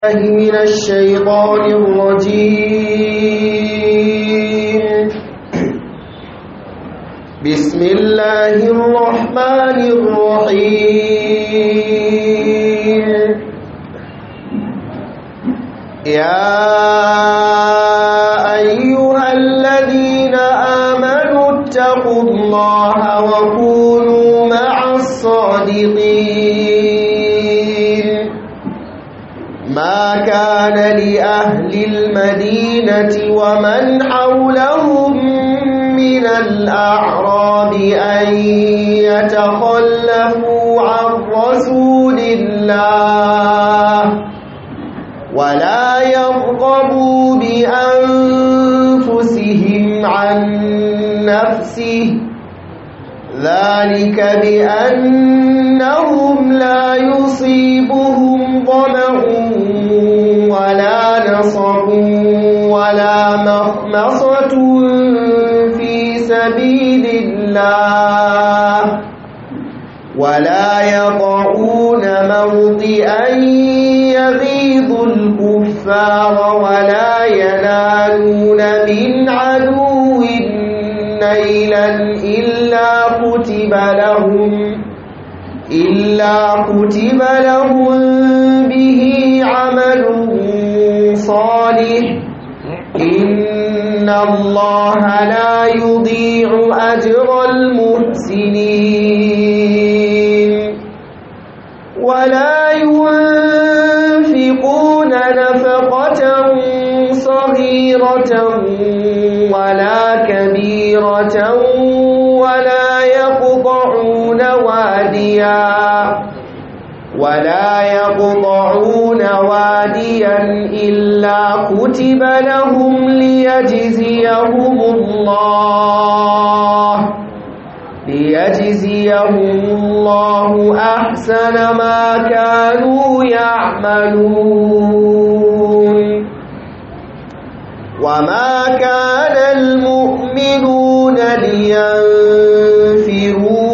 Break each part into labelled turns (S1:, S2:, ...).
S1: من الشيطان الرجيم. بسم الله الرحمن الرحيم. يا أيها الذين آمنوا اتقوا الله وكونوا مع الصادقين. ما كان لأهل المدينة ومن حولهم من الأعراب أن يتخلفوا عن رسول الله ولا يرغبوا بأنفسهم عن نفسه، ذلك بأنهم لا يصيبهم ظمأ ولا نصب ولا مخمصة في سبيل الله ولا يطعون موطئا يغيظ الكفار ولا ينالون من عدو نيلا إلا كتب لهم به عمل صالح، إن الله لا يضيع أجر المحسنين. ولا ينفقون نفقة صغيرة ولا كبيرة ولا يقطعون واديا إلا كتب لهم ليجزيهم الله أحسن ما كانوا يعملون. وما كان المؤمنون لينفروا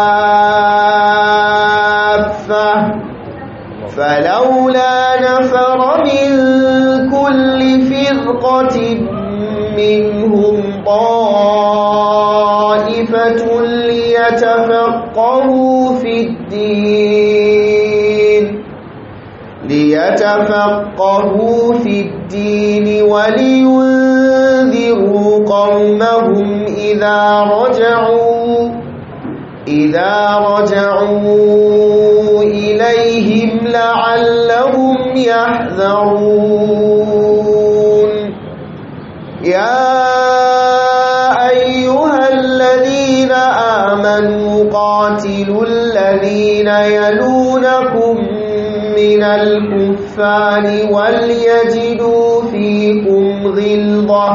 S1: كافة، فلولا نفر من كل فرقة منهم طائفة ليتفقهوا في الدين ولينذروا قومهم إذا رجعوا إليهم لعلهم يحذرون. يا أيها الذين آمنوا قاتلوا الذين يلونكم من الكفار وليجدوا فيكم غلظة،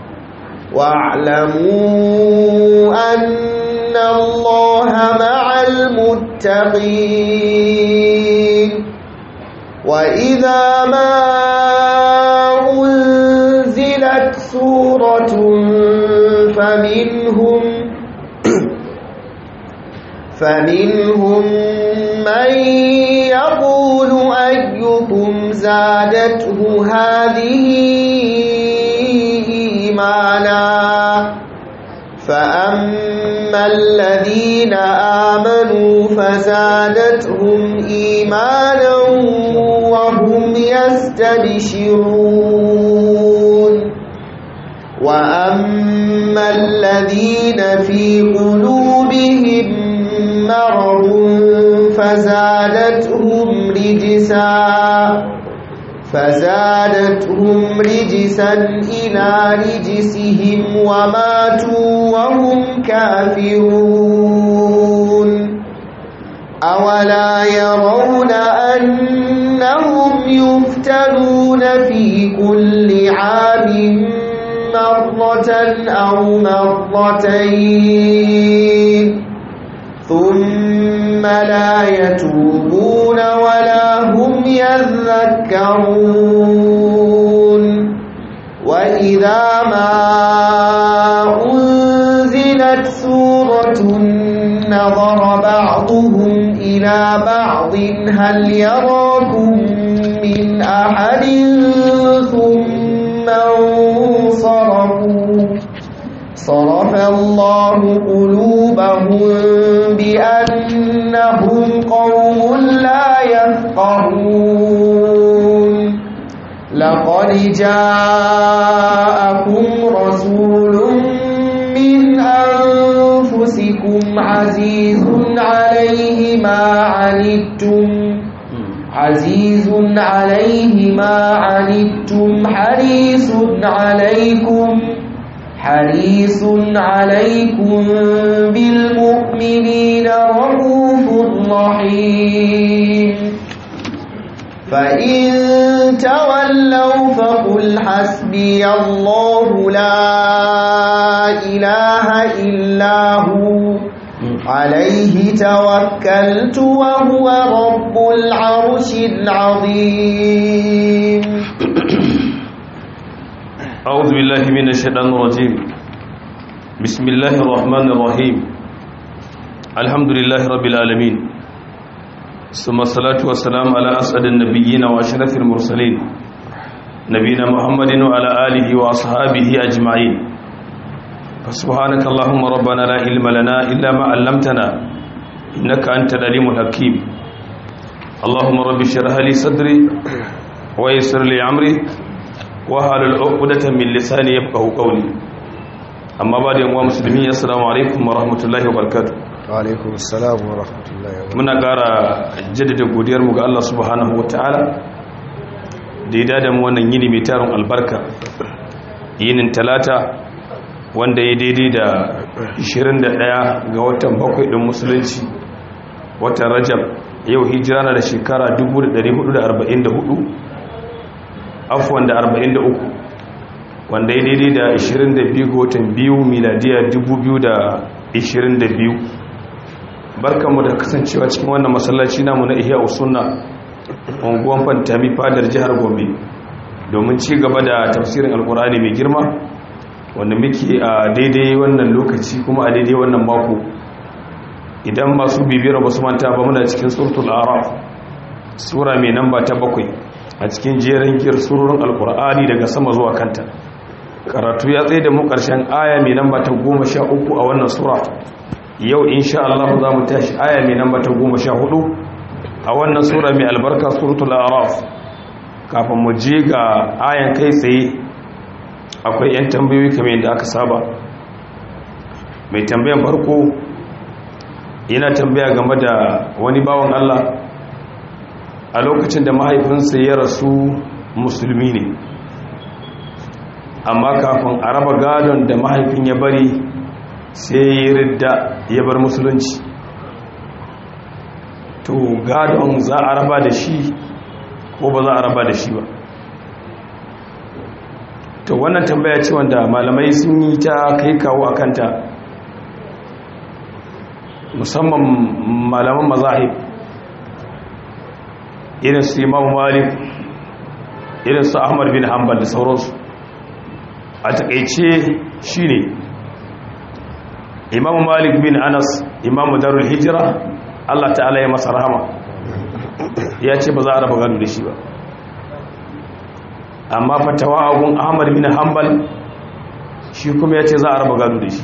S1: واعلموا أن الله مع المتقين. وإذا ما أنزلت سورة فمنهم من يقول أيكم زادته هذه إيمانا، فأما الذين آمنوا فزادتهم إيمانا وهم يستبشرون. وأما الذين في قلوبهم مرض فزادتهم رجسا إلى رجسهم وماتوا وهم كافرون. أولا يرون أنهم يفتنون في كل عام مرة أو مرتين ثم لا يتوبون ولا هم يذكرون. وإذا ما أنزلت سورة نظر بعضهم إلى بعض هل يراكم من أحد ثم انصرفوا صرف الله قلوبهم بأنهم قوم لا يفقهون لقد جاءكم رسول من أنفسكم عزيز عليه ما عنتم حريص عليكم بالمؤمنين رؤوف رحيم فإن تولوا فقل حسبي الله لا إله إلا هو عليه توكلت وهو رب العرش العظيم.
S2: أعوذ بالله من الشيطان الرجيم. بسم الله الرحمن الرحيم. الحمد لله رب العالمين، ثم الصلاة والسلام على أسعد النبيين وأشرف المرسلين نبينا محمد وعلى آله وأصحابه أجمعين. فسبحانك اللهم ربنا لا علم لنا إلا ما علمتنا إنك أنت العليم الحكيم. اللهم رب اشرح لي صدري ويسر لي أمري wahalul uqdatan min lisani yafqahu qawli. Amma ba da yan uwa musulmi, assalamu alaikum wa rahmatullahi wa barakatuh.
S3: Wa alaikum assalam wa rahmatullahi wa barakatuh.
S2: Muna ƙara jaddada godiyar mu ga Allah subhanahu wataala da ya dada mu wannan yini mai tarin albarka, yinin talata wanda ya daidai da 21 ga watan 7 din musulunci, watan Rajab. Yau hijira na da shekara 1444 afwan da 43, wanda ya daidai da 22 ga watan 2 miladiya 2022. Barkanmu da kasancewa cikin wannan masallaci namu na Ihya Usunna, unguwan Fantami, fadar jihar Gombe, domin ci gaba da tafsirin Alkur'ani mai girma wanda muke a daidai wannan lokaci kuma a daidai wannan mako. Idan masu bibiyar ba su manta ba, muna cikin suratul Araf, sura mai namba ta 7 a cikin jerin giyar surorin Alkur'ani daga sama zuwa kanta. Karatu ya tsaye da mu ƙarshen aya mai namba ta 13 a wannan sura. Yau insha Allah za mu tashi aya mai namba ta 14 a wannan sura mai albarka, suratul Araf. Kafin mu je ga ayan kai tsaye, akwai 'yan tambayoyi kamar yadda aka saba. Mai tambayan farko yana tambaya game da wani bawan Allah a lokacin da mahaifinsa ya rasu musulmi ne, amma kafin a raba gadon da mahaifin ya bari sai ya ridda ya bar musulunci. To gadon za a raba da shi ko ba za a raba da shi ba? To wannan tambaya ce wanda malamai sun yi ta kai kawo a kanta, musamman malaman mazahib irin su Imam Malik, irin su Ahmad bin Hanbal da sauransu. A takeice shine Imam Malik bin Anas, Imam Darul Hijra, Allah ta'ala ya masa rahama, ya ce ba za a raba gado da shi ba. Amma fatawa agun Ahmad bin Hanbal shi kuma ya ce za a raba gado da shi.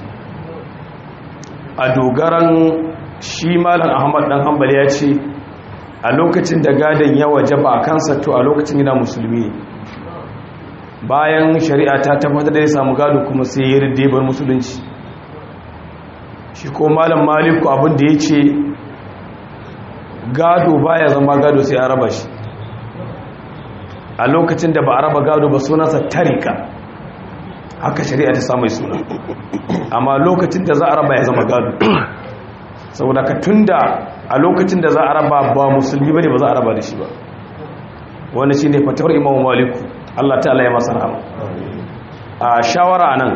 S2: A dogaran shi Malam Ahmad dan Hanbal ya ce a lokacin da gadon ya wajaba a kansa, to a lokacin yana musulmi ne. Bayan shari'a ta tabbatar da ya samu gado kuma sai ya ridde bar musulunci. Shi ko Malam Maliku abin da ya ce gado baya zama gado sai a raba shi. A lokacin da ba a raba gado ba sunansa tarika, haka shari'a ta samu suna. Amma lokacin da za a raba ya zama gado, saboda ka tunda a lokacin da za a raba ba musulmi bane, ba za a raba da shi ba. Wannan shine fatawar Imam Malik, Allah ta'ala ya masa rahama. A shawara nan,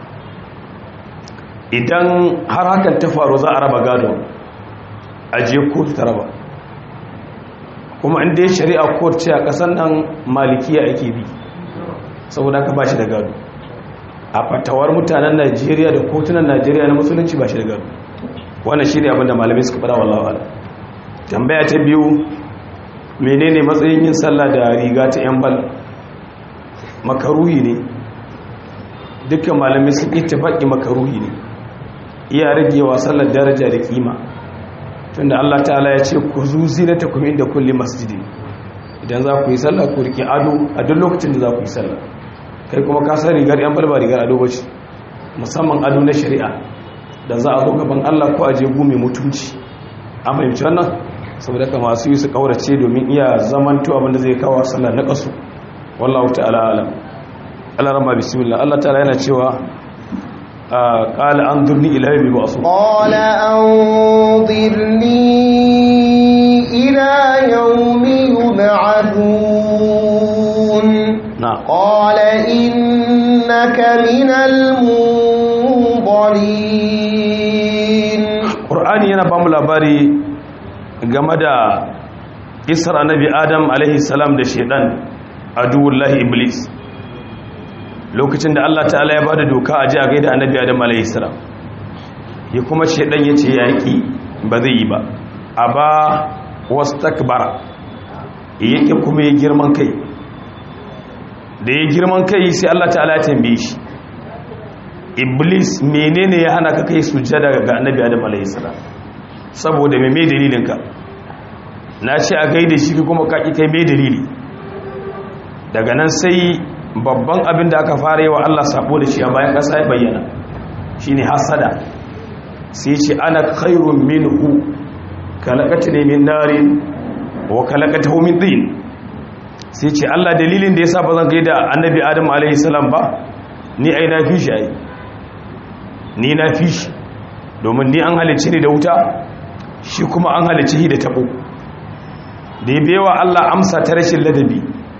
S2: idan har hakan ta faru za a raba gado, a je kotu ta raba. Kuma inda ya shari'a kotu ce a kasan nan malikiya ake bi, saboda ka ba shi da gado. A fatawar mutanen Najeriya da kotunan Najeriya na musulunci ba shi da gado. Wannan shi ne abinda malamai suka fara, wallahi. Tambaya ta biyu menene matsayin yin sallah da riga ta yan bal? Makaruhi ne, dukkan malamai sun ittifaqi makaruhi ne, iya ragewa sallar daraja da kima, tunda Allah ta'ala ya ce ku zuzinatakum inda kulli masjidin, idan za ku yi sallah ku rike ado a duk lokacin da za ku yi sallah. Kai kuma ka san rigar yan bal ba rigar ado bace, musamman ado na shari'a da za a zo gaban Allah ko a je gumi mutunci. An fahimci wannan, saboda ka masu yi su kaurace domin iya zamanto abinda zai kawo sallah na kasu. Wallahu ta'ala alam. Allah rama bismillah. Allah ta'ala yana cewa qala anzurni ila yawmi yub'athun.
S1: Qala anzirni ila yawmi yub'athun.
S2: Na'am.
S1: Qala innaka minal munzirin.
S2: Qur'ani yana ba mu labari game da isra annabi Adam alaihi salam da shedan aduwullahi iblis, lokacin da Allah ta'ala ya bada doka a ji a gaida annabi Adam alaihi salam, ya kuma shedan yace yaki ba zai yi ba, aba wastakbara, yake kuma ya girman kai. Da ya girman kai sai Allah ta'ala ya tambaye shi, iblis menene ya hana ka kai sujjada ga annabi Adam alaihi salam? Saboda me dalilinka? Na ce a gaida shi kuma ka ki kai me dalili? Daga nan sai babban abin da aka fara yi wa Allah sabo da shi a bayan ƙasa ya bayyana, shine hasada. Sai ce ana khairun minhu khalaqatani min narin wa khalaqatahu min tin. Sai ce Allah dalilin da yasa bazan gaida annabi Adam alaihi salam ba, ni ai na fi shi ai, ni na fi shi, domin ni an halicci ni da wuta, shi kuma an halicci shi da tabo. Da ya bewa Allah amsa ta rashin ladabi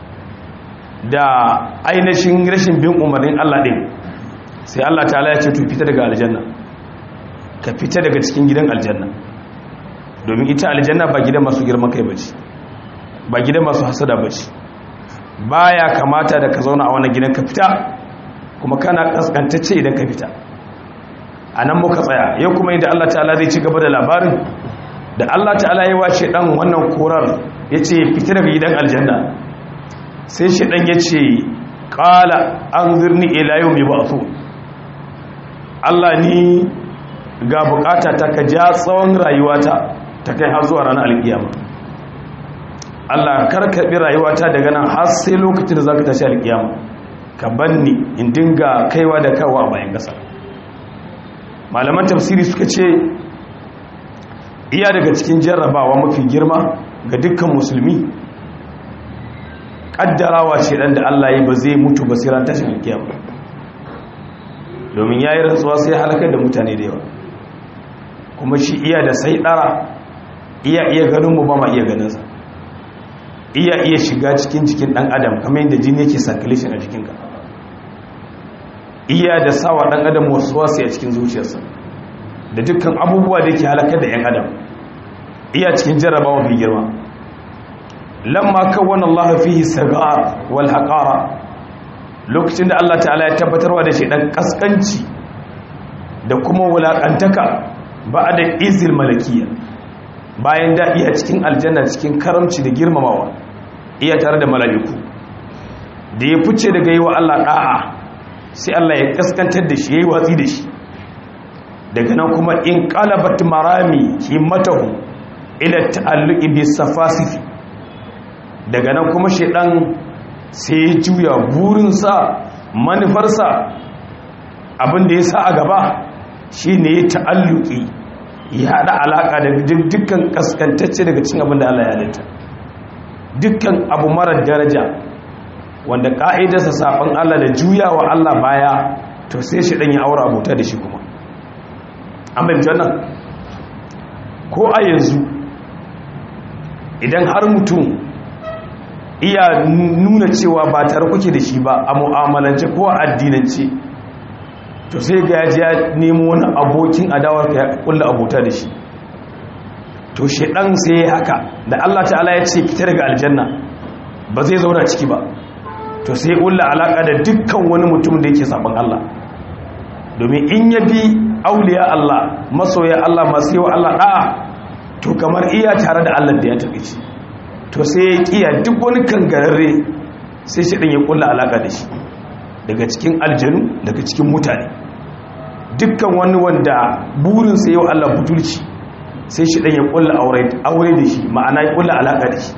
S2: da ainihin rashin bin umarnin Allah ɗin, sai Allah ta'ala ya ce to fita daga aljanna, ka fita daga cikin gidan aljanna, domin ita aljanna ba gidan masu girman kai bace, ba gidan masu hasada bace. Baya kamata da ka zauna a wannan gidan, ka fita, kuma kana kaskantacce idan ka fita. A nan muka tsaya, yau kuma inda Allah ta'ala zai ci gaba da labarin da Allah ta'ala ya wace dan wannan korar, ya ce fita daga gidan aljanna. Sai shi dan ya ce qala anzirni ila yawmi yub'athun, Allah ni ga bukata ta ka ja tsawon rayuwata ta kai har zuwa ranar alkiyama. Allah karkabi rayuwata daga nan har sai lokacin da zaka tashi alkiyama, ka banni in dinga kaiwa da kawo a bayan kasa. Malaman tafsiri suka ce iya daga cikin jarrabawa mafi girma ga dukkan musulmi, kaddarawa ce dan da Allah yi ba zai mutu ba sai ran tashin alkiyama, domin yayi rantsuwa sai halakar da mutane da yawa. Kuma shi iya da sai dara, iya ganin mu ba ma iya ganin sa, iya shiga cikin jikin dan adam kamar yadda jini yake circulation a jikinka, iya da sawa dan adam waswasi a cikin zuciyarsa da dukkan abubuwa da yake halakar da yan adam. Iya cikin jarrabawa mai girma. Lamma kawwana Allah fihi sagar wal haqara, lokacin da Allah ta'ala ya tabbatarwa da shi dan kaskanci da kuma wulakantaka ba'da izil malakiyya, bayan da iya cikin aljanna cikin karamci da girmamawa, iya tare da mala'iku. Da ya fice daga yi wa Allah da'a, sai Allah ya kaskantar da shi, ya yi watsi da shi. Daga nan kuma in qalabat marami himmatahu ila ta'alluqi bis safasifi, daga nan kuma shedan sai ya juya burinsa, manufarsa, abin da ya sa a gaba shine ya ta'alluqi, ya hada alaka da dukkan kaskantacce daga cikin abin da Allah ya halitta, dukkan abu marar daraja wanda ka'idarsa saban Allah da juyawa Allah baya, to sai shedan ya aura abota da shi kuma. Amma jannan ko a yanzu idan har mutum iya nuna cewa ba tare kuke da shi ba a mu'amalance ko a addinance, to sai ga yaji ya nemo wani abokin adawar ka ya kulla abota da shi, to shedan sai haka da Allah ta'ala ya ce fita daga aljanna ba zai zauna ciki ba, to sai kulla alaka da dukkan wani mutum da yake saban Allah, domin in ya bi auliya Allah, masoya Allah, masu yi wa Allah da'a, to kamar iya tare da Allah da ya taɓe shi. to sai ya kiya duk wani kangararre sai shedan ya kulla alaka da shi daga cikin aljanu daga cikin mutane dukkan wani wanda burinsa yau Allah butulci sai shedan ya kulla aure da shi ma'ana ya kulla alaka da shi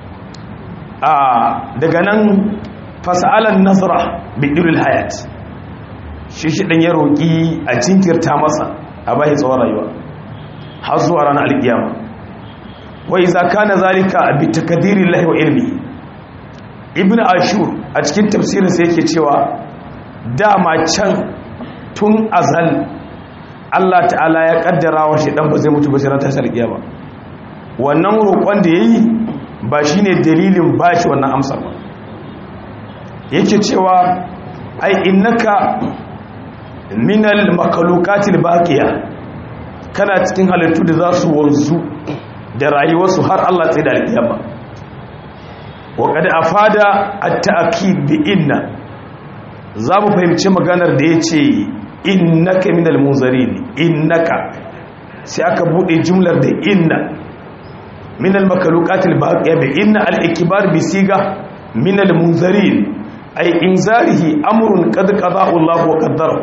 S2: daga nan fasalan nazara biduril hayat shi shedan ya roki a jinkirta masa a bai tsawon rayuwa har zuwa ranar alkiyama wa iza kana zalika bi takdirillahi wa ilmi ibn ashur a cikin tafsirin sa yake cewa dama can tun azal Allah ta'ala ya kaddara wa shedan ba zai mutu ba sai ran tashar alkiyama wannan roƙon da yayi ba shine dalilin bashi wannan amsar ba yake cewa ai innaka minal makhluqatil baqiya kana cikin halittu da za su wanzu da rayuwarsu har Allah tsaye da alkiyama wa qad afada at-ta'kid bi inna za mu fahimci maganar da yace innaka minal munzarin innaka sai aka bude jumlar da inna minal makhluqatil baqiya bi inna al-ikbar bi siga minal munzarin ay inzarihi amrun qad qada'u Allah wa qaddara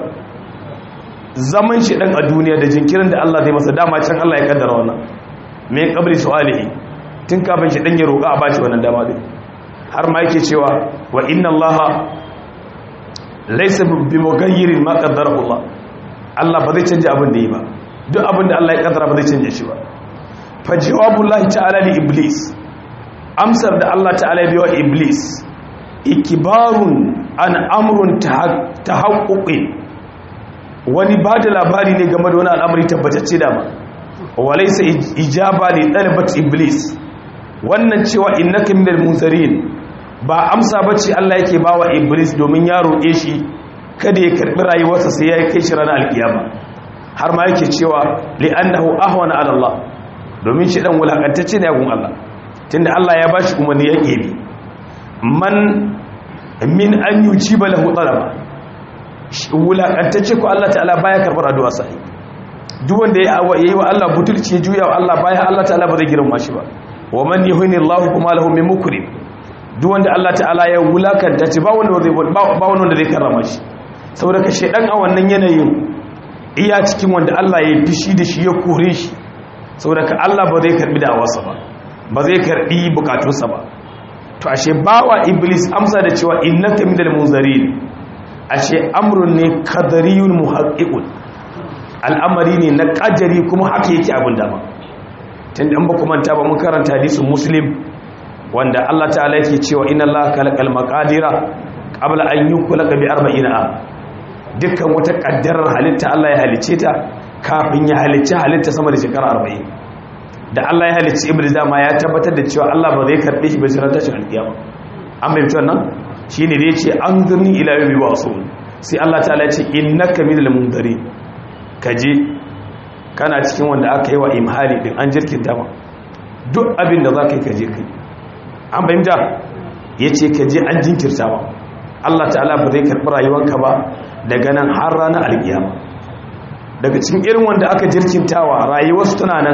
S2: zaman shi dan a duniya da jinkirin da Allah zai masa dama can Allah ya kaddara wannan mai kabri su'alihi tun kafin shi dan ya roƙa a bashi wannan dama din har ma yake cewa wa inna allaha laysa bimugayyirin ma qaddara Allah ba zai canja abin da yi ba duk abin da Allah ya kaddara ba zai canja shi ba fa jawabullahi ta'ala li iblis amsar da Allah ta'ala ya biya wa iblis ikibarun an amrun tahaqquqi wani ba da labari ne game da wani al'amari tabbatacce da ba walaisa ijaba li talabat iblis wannan cewa innaka minal munzarin ba amsa bace Allah yake bawa iblis domin ya roƙe shi kada ya karbi rayuwarsa sai ya kai shi ranar alkiyama har ma yake cewa li annahu ahwana ala Allah domin shi dan wulakantacce ne a gun Allah tunda Allah ya bashi kuma ne yake bi man min an yujiba lahu talaba wulakantacce ko Allah ta'ala baya karbar addu'a sai duk wanda yayi wa Allah butulci ya juya wa Allah baya Allah ta'ala ba zai girma shi ba wa man yuhini Allah kuma lahu min mukrim duk wanda Allah ta'ala ya wulakanta ci ba wanda zai karrama shi saboda ka shedan a wannan yanayin iya cikin wanda Allah ya fishi da shi ya kore shi saboda ka Allah ba zai karbi da'awarsa ba zai karbi bukatunsa ba to ashe bawa iblis amsa da cewa innaka minal munzarin ashe amrun ne qadariyun muhaqqiqun al'amari ne na ƙajari kuma haka yake abin dama tun da an ba kuma ta ba mun karanta hadisun muslim wanda Allah ta'ala yake cewa inna Allah khalaqal maqadira qabla an yukhlaqa bi 40 am dukkan wata kaddarar halitta Allah ya halice ta kafin ya halice halitta sama da shekara 40 da Allah ya halice iblis dama ya tabbatar da cewa Allah ba zai karbe shi ba sai ran tashin alkiyama an bayyana wannan shine da yace anzurni ila yawmi ba'sun sai Allah ta'ala ya ce innaka minal mundarin kaje kana cikin wanda aka yi wa imhali din an jirkin dama duk abin da za ka yi kaje kai an bayyanta ya ce kaje an jinkirta ba Allah ta'ala ba zai karɓi rayuwanka ba daga nan har ranar alkiyama daga cikin irin wanda aka jirkintawa rayuwarsu tana nan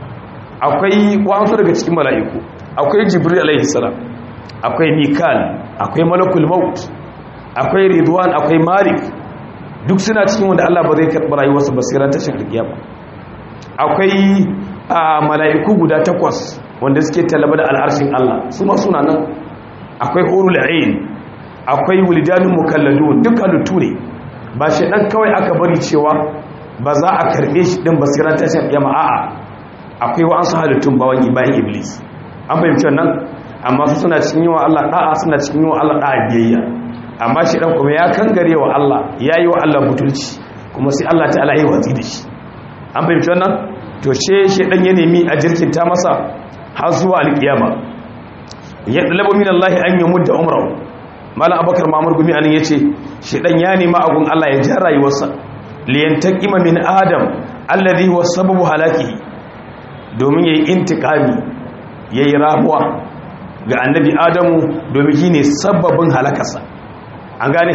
S2: akwai wasu daga cikin mala'iku akwai jibril alaihi salam akwai mikal akwai malakul maut akwai ridwan akwai malik duk suna cikin wanda Allah ba zai karɓi rayuwarsu ba sai ran tashin alkiyama akwai mala'iku guda 8 wanda suke talaba da al'arshin Allah su ma suna nan akwai hurul ain akwai wuldanun mukalladun duk halittu ne ba shi dan kawai aka bari cewa ba za a karbe shi din ba sai ran tashin alkiyama a'a akwai wa'ansu halittun bawan bayan iblis an fahimci wannan amma su suna cikin yawa Allah da'a suna cikin yawa Allah da'a biyayya amma shi dan kuma ya kangare wa Allah yayi wa Allah butulci kuma sai Allah ta'ala yayi watsi da shi an fahimci wannan to she dan ya nemi a jirkinta masa har zuwa alkiyama ya dalabu min Allah an yumudda umrahu malam abakar mamur gumi anan yace she dan ya nemi agun Allah ya ja rayuwarsa li yantaqima min adam alladhi huwa sababu halaki domin yayi intikami yayi rabuwa ga annabi adamu domin shine sababin halakarsa an gane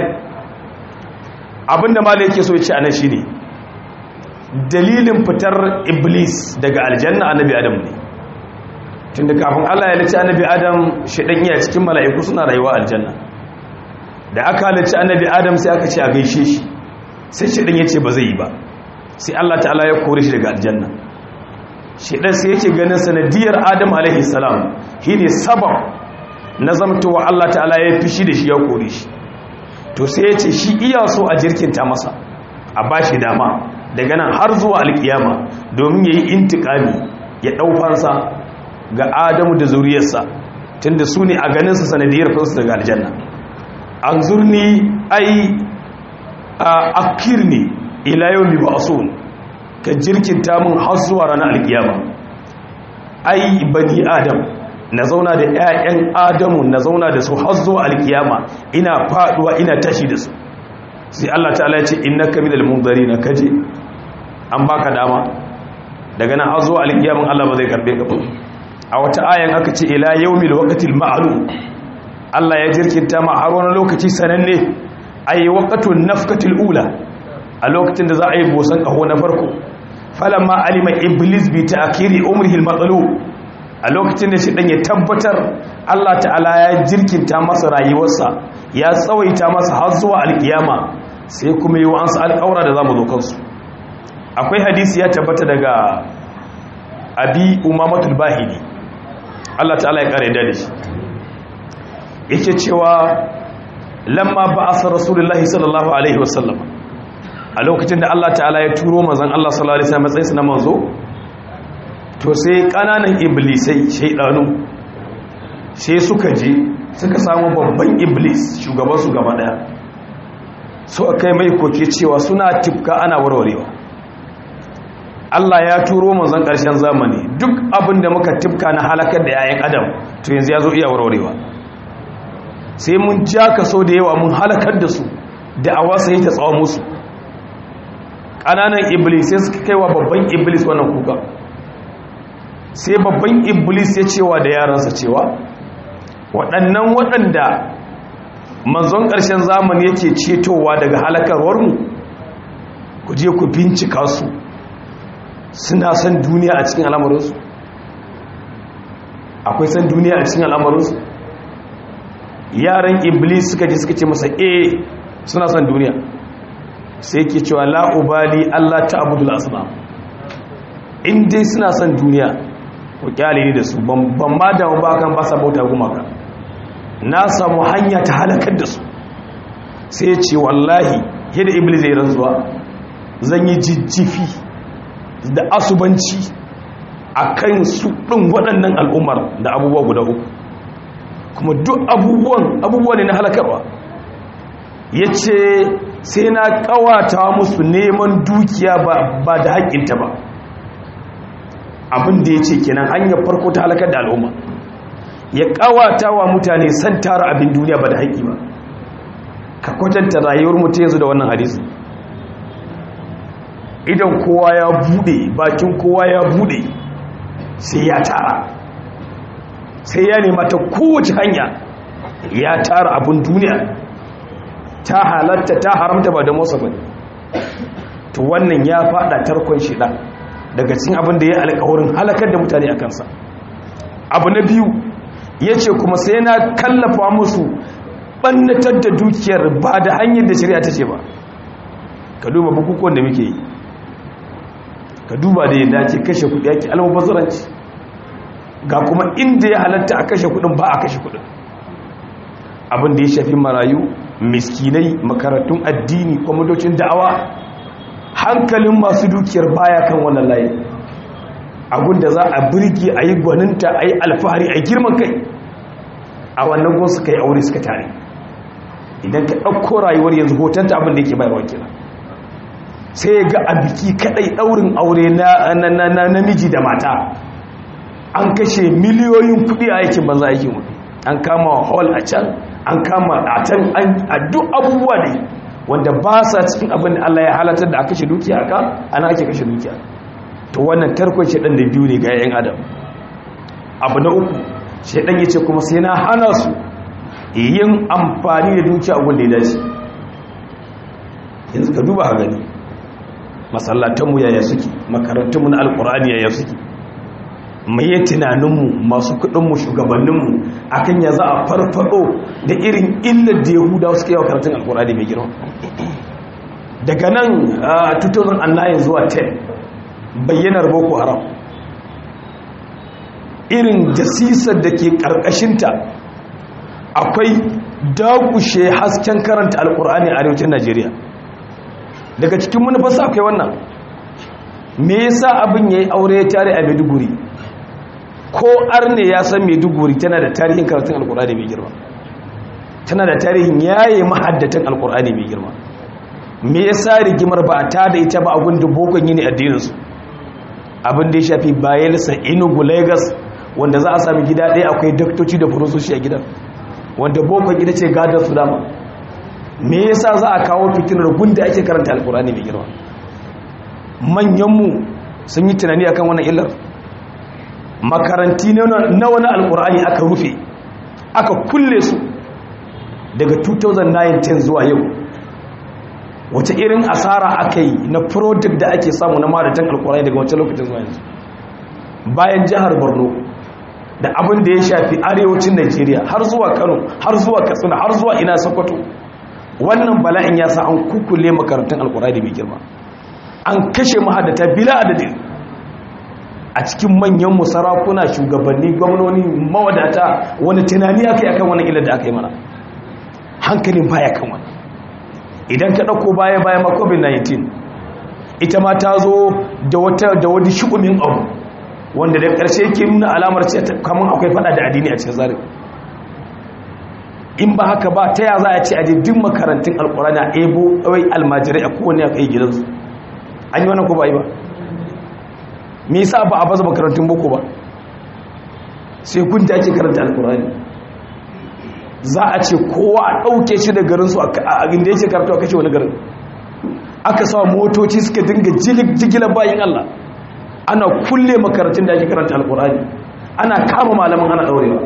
S2: abinda malai yake so ya ce anan shine dalilin fitar iblis daga aljanna annabi adamu ne tunda kafin Allah ya halicci annabi Adam shedan iya cikin mala'iku suna rayuwa aljanna da aka halicci annabi Adam sai aka ce a gaishe shi sai shedan ya ce ba zai yi ba sai Allah ta'ala ya kore shi daga aljanna shedan sai yake ganin sanadiyar Adam alaihi salam shine sabab na zamtowa Allah ta'ala ya fishi da shi ya kore shi to sai ya ce shi iya so a jirkinta masa a bashi dama daga nan har zuwa alkiyama domin yayi intikami ya daufansa ga Adamu da zuriyarsa tunda su ne a ganin sa sanadiyar fansu daga aljanna anzurni ai akirni ila yawmi ba'sun ka jirkinta mun har zuwa ranar alkiyama ai bani adam na zauna da ƴaƴan adamu na zauna da su har zuwa alkiyama ina faduwa ina tashi da su sai Allah ta'ala ya ce innaka minal munzirin kaje an baka dama daga nan har zuwa alkiyamin Allah ba zai karbe ka ba a wata ayan aka ce ila yawmil waqtil ma'lum Allah ya jirkinta ma har wani lokaci sananne ayi waqtun nafkatil ula a lokacin da za a yi bosan kaho na farko falamma alima iblis bi ta'khiri umrihi al-matlub a lokacin da shi dan ya tabbatar Allah ta'ala ya jirkinta masa rayuwarsa ya tsawaita masa har zuwa alkiyama sai kuma yi wa'ansu alƙawra da zamu zo kansu akwai hadisi ya tabbata daga abi umamatul bahili Allah ta'ala ya kare da shi yake cewa lamma ba'asa rasulullahi sallallahu alaihi wasallam a lokacin da Allah ta'ala ya turo manzon Allah sallallahu alaihi wasallam matsayinsa na manzo to sai kananan iblisai shaydanu sai suka je suka samu babban iblis shugaban su gaba daya so akai mai koke cewa suna tifka ana warwarewa Allah ya turo manzon ƙarshen zamani duk abin da muka tifka na halakar da yayin adam to yanzu ya zo iya warwarewa sai mun ja kaso da yawa mun halakar da su da awa sai ta tsawo musu ƙananan iblis sai suka kaiwa babban iblis wannan kuka sai babban iblis ya cewa da yaransa cewa waɗannan waɗanda manzon ƙarshen zamani yake cetowa daga halakarwarmu ku je ku bincika su suna son duniya a cikin al'amuransu akwai son duniya a cikin al'amuransu yaran iblis suka je suka ce masa suna son duniya sai ke cewa la'ubali Allah ta abudul asnam in dai suna son duniya ku kyale ni da su ban ma damu ba kan ba sa bauta gumaka na samu hanya ta halakar da su sai ya ce wallahi yadda iblis ya rantsuwa zan yi jijjifi da asubanci a kan su ɗin waɗannan al'ummar da abubuwa guda uku kuma duk abubuwa ne na halakarwa ya ce sai na ƙawata musu neman dukiya ba da haƙƙinta ba abin da ya ce kenan hanyar farko ta halakar da al'umma ya ƙawata wa mutane san tara abin duniya ba da haƙƙi ba ka kwatanta rayuwar mutum yanzu da wannan hadisi idan kowa ya bude bakin kowa ya bude sai ya tara sai ya nema ta kowace hanya ya tara abin duniya ta halatta ta haramta ba da motsa bane to wannan ya fada tarkon shida daga cikin abin da ya alƙawarin halakar da mutane a kansa abu na biyu yace kuma sai na kallafa musu bannatar da dukiyar ba da hanyar da shari'a ta ce ba ka duba bukukuwan da muke yi ka duba da yadda ake kashe kudi ake almubazzaranci ga kuma inda ya halatta a kashe kudin ba a kashe kudin abin da ya shafi marayu miskinai makarantun addini kwamitocin da'awa hankalin masu dukiyar baya kan wannan layi abin da za a birgi a yi gwaninta a yi alfahari a girman kai a wannan gun suka yi aure suka tare idan ka ɗauko rayuwar yanzu hotonta abin da yake bayarwa kenan sai ga a biki kadai daurin aure na namiji da mata an kashe miliyoyin kudi a aikin banza aikin wani an kama hall a can an kama a can a duk abubuwa ne wanda ba sa cikin abin da Allah ya halatar da a kashe dukiya aka ana ake kashe dukiya to wannan tarkon shedan da biyu ne ga yayin adam abu na uku shedan yace kuma sai na hana su yin amfani da dukiya wanda ya dace yanzu ka duba ka gani masallatanmu yaya suke makarantunmu na alkur'ani yaya suke mai yi tunaninmu masu kudinmu shugabanninmu akan ya za a farfado da irin illar da yahudawa suka yi wa karatun alkur'ani mai girma. Daga nan 2009 zuwa 10 bayyanar boko haram, irin jasisar da ke karkashinta akwai dakushe hasken karanta alkur'ani a arewacin Najeriya. Daga cikin manufarsa akwai wannan, me yasa abin yayi aure ya tare a Maiduguri? Ko arne ya san Maiduguri tana da tarihin karatun alkur'ani mai girma, tana da tarihin yaye mahaddatan alkur'ani mai girma. Me yasa rigimar ba ta da ita ba a gundun bokon yini addininsu? Abin da ya shafi Bayelsa, Enugu, Lagos, wanda za a sami gida ɗaya akwai daktoci da furososhi a gidan, wanda bokon ita ce gadar su dama. Me yasa za a kawo fitinar gunda ake karanta alkur'ani mai girma? Manyanmu sun yi tunani akan wannan illar. Makaranti na wani alkur'ani aka rufe, aka kulle su daga 2009 zuwa yau. Wace irin asara aka yi na product da ake samu na madatan alkur'ani daga wancan lokacin zuwa yanzu? Bayan jihar Borno da abin da ya shafi arewacin Najeriya har zuwa Kano, har zuwa Katsina, har zuwa ina Sokoto, wannan bala'in ya sa an kukule makarantun alkur'ani mai girma, an kashe mahaddata bila adadin. A cikin manyan sarakuna, shugabanni, gwamnoni, mawadata, wani tunani aka yi akan wani illar da aka yi mana? Hankalin baya kan wani. Idan ka ɗauko baya ma COVID-19 ita ma ta zo da wani shugumin abu wanda da ƙarshe ke nuna alamar ce kamar akwai fada da addini a cikin zarin. In ba haka ba, ta ya za a ce a duk makarantun alkurani a ebo wai almajirai a kowane a kai gidansu? An yi wannan ko ba yi ba? Me yasa ba a baza makarantun boko ba? Sai kun ta ake karanta alkurani. Za a ce kowa a ɗauke shi da garinsu a inda yake karatu a kashe wani garin. Aka sa motoci suka dinga jigilar bayan Allah, ana kulle makarantun da ake karanta alkurani, ana kama malaman ana ɗaurewa.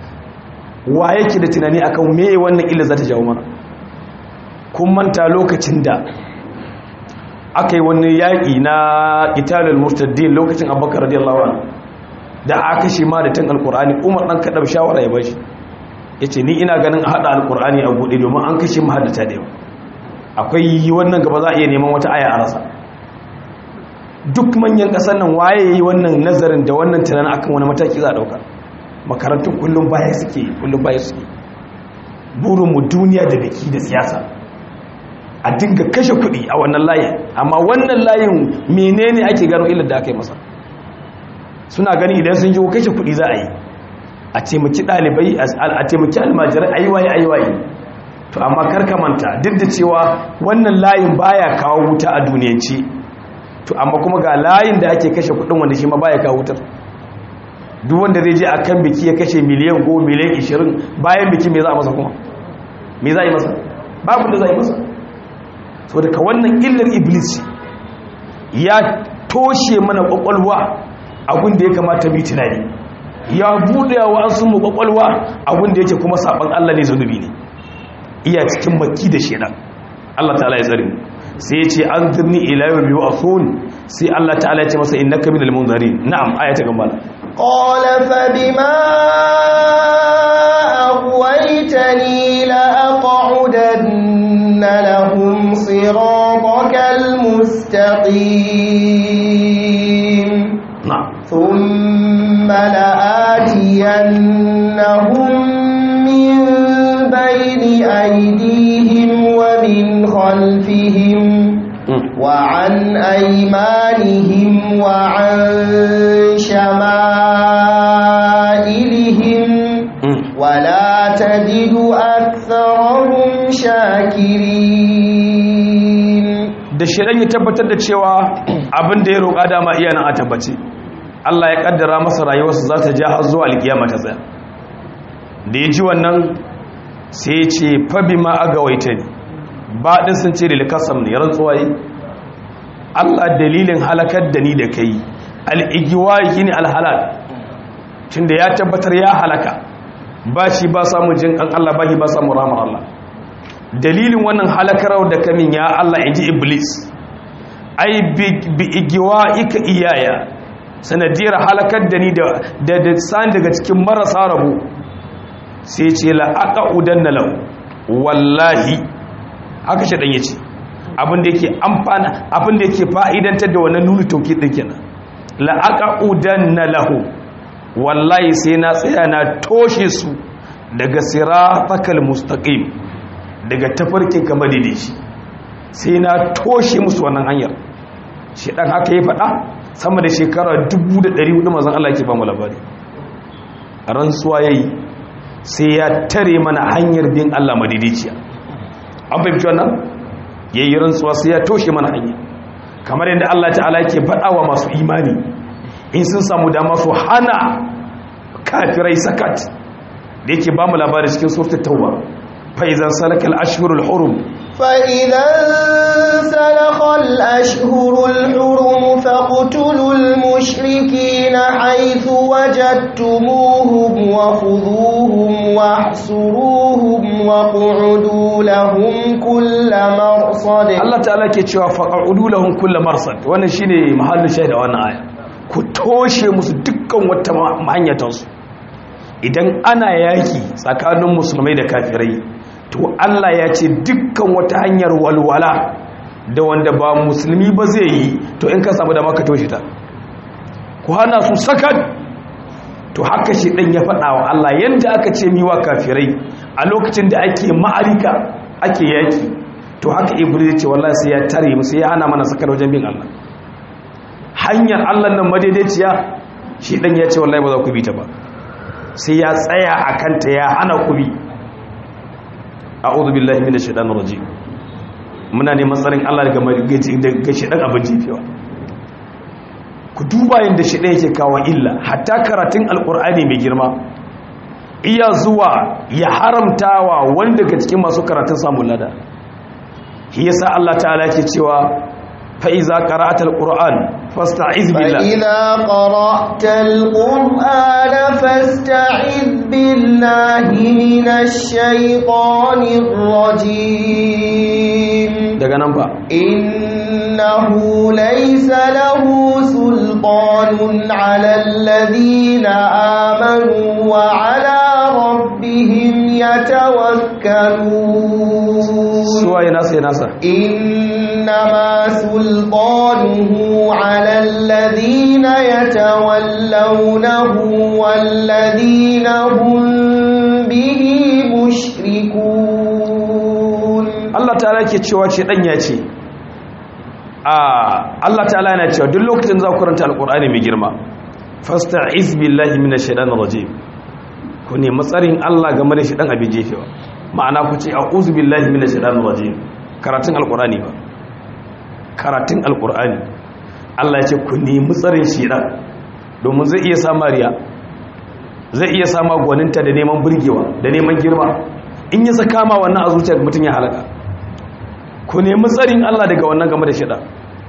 S2: Wa yake da tunani akan meye wannan illa za ta jawo mana? Kun manta lokacin da aka yi wani yaƙi na italiyar murtaddin lokacin Abubakar radiyallahu anhu, da aka shi ma da tun alkurani, Umar ɗan kaɗa shawara ya bashi, ya ce ni ina ganin a haɗa alkur'ani a buɗe domin an kashe mahaddata da yawa, akwai yi wannan gaba za a iya neman wata aya a rasa. Duk manyan ƙasar nan waye ya yi wannan nazarin da wannan tunanin akan wani mataki za a ɗauka? Makarantun kullum baya suke. Burinmu duniya da biki da siyasa, a dinga kashe kuɗi a wannan layin, amma wannan layin menene ake gano illar da aka yi masa? Suna gani idan sun ji kashe kuɗi za a yi, a taimaki ɗalibai, a taimaki almajirai, ayiwaye. To amma karkamanta, duk da cewa wannan layin baya kawo wuta a duniyance, to amma kuma ga layin da ake kashe kudin wanda shi ma baya kawo wutar. Duk wanda zai je akan biki ya kashe miliyan 10, miliyan 20, bayan biki me za a masa kuma? Me za a yi masa? Babu da za a yi masa. So daga wannan illar iblis ya toshe mana kwakwalwa abin da ya kamata mu tunani, ya bude wa an sun mu kwakwalwa abin da yake kuma saban Allah ne, zanubi ne, iya cikin makki da shedan. Allah ta'ala ya tsare mu. Sai ya ce an zirni ila yawmi yub'athun, sai Allah ta'ala ya ce masa innaka minal munzirin. Na'am, aya ta gaba.
S1: Qala fa bima aghwaytani la aq'udanna lahum siratakal mustaqim.
S2: Na'am.
S1: Thumma la'atiyannahum min bayni aydihim wa min khalfihim وعن أيمانهم وعن شمائلهم ولا تجد أكثرهم شاكرين.
S2: da shirin ya tabbatar da cewa abin da ya roƙa dama iya nan a tabbace, Allah ya kaddara masa rayuwarsa za ta ja har zuwa alkiyama ta tsaya. Da ya ji wannan sai ya ce fa bima agawaitani, ba ɗin sun ce da kasam ne rantsuwa yi. Allah dalilin halakar da ni da kai, al'igiwa yi ne alhalal, tun da ya tabbatar ya halaka, ba shi ba samun jin ƙan Allah, ba shi ba samun ramar Allah. Dalilin wannan halakarar da kamin ya Allah in ji Iblis, ai bi igiwa ika iyaya, sanadiyar halakar da ni da sani daga cikin marasa rabo sai ce la aqudanna lahu wallahi haka shedan yace abinda yake amfana abinda yake fa'idantar da wannan nuni tauki din kenan la aqudanna lahu wallahi sai na tsaya na toshe su daga siratakal mustaqim daga tafarkin kamar daidaici sai na toshe musu wannan hanyar shedan haka ya faɗa sama da shekara 1400 manzon Allah yake ba mu labari rantsuwa yayi sai ya tare mana hanyar bin Allah madaidaiciya an fahimci wannan yayi rantsuwa sai ya toshe mana hanya kamar yadda Allah ta'ala yake faɗawa masu imani in sun samu dama su hana kafirai sakat da yake ba mu labari cikin suratul tauba fa idan salakal ashhurul hurum
S1: فإذا انسلخ الأشهر الحرم فاقتلوا المشركين حيث وجدتموهم وخذوهم واحصروهم واقعدوا لهم كل مرصد
S2: الله تعالى ke cewa faq'udu lahum kull marsad wannan shine mahallin shaida wannan aya ku toshe musu dukkan wata hanya ta su idan ana yaki tsakanin musulmai da kafirai to Allah ya ce dukkan wata hanyar walwala da wanda ba musulmi ba zai yi to in ka samu da maka toshe ta ku hana su sakat to haka shi dan ya faɗa wa Allah yanda aka ce miwa kafirai a lokacin da ake ma'arika ake yaki to haka iblis ya ce wallahi sai ya tare mu sai ya hana mana sakar wajen bin Allah hanyar Allah nan madaidaiciya shi dan ya ce wallahi ba za ku bi ta ba sai ya tsaya akan ta ya hana ku bi a'udhu billahi minash shaitanir rajim muna neman tsarin Allah daga shaitan abin jefewa ku duba yanda shaitan yake kawo illa hatta karatun alqur'ani mai girma iya zuwa ya haramtawa wanda daga cikin masu karatun samun lada shi yasa Allah ta'ala yake cewa fa iza qara'atal qur'an fasta'iz billah
S1: fa idza qara'tal qur'ana fasta'iz billahi minash shaitanir rajim
S2: daga nan ba
S1: innahu laysa lahu sultanun 'alal ladina amanu wa 'ala rabbihim yatawakkalun
S2: suwaye nasa
S1: إنما سلطانه على الذين يتولونه والذين هم به مشركون
S2: Allah ta'ala ke cewa ce dan ya ce Allah ta'ala yana cewa duk lokacin za ku karanta alqur'ani mai girma fasta'iz billahi minash shaitanir rajim ku ne matsarin Allah game da shaitan abin jefewa ma'ana ku ce a'udhu billahi minash shaitanir rajim karatun alqur'ani ba karatun alqur'ani Allah ya ce ku ne matsarin shaitan domin zai iya sama riya zai iya sama gwaninta da neman burgewa da neman girma in ya saka ma wannan a zuciyar mutum ya halaka ku nemi tsarin Allah daga wannan game da shaitan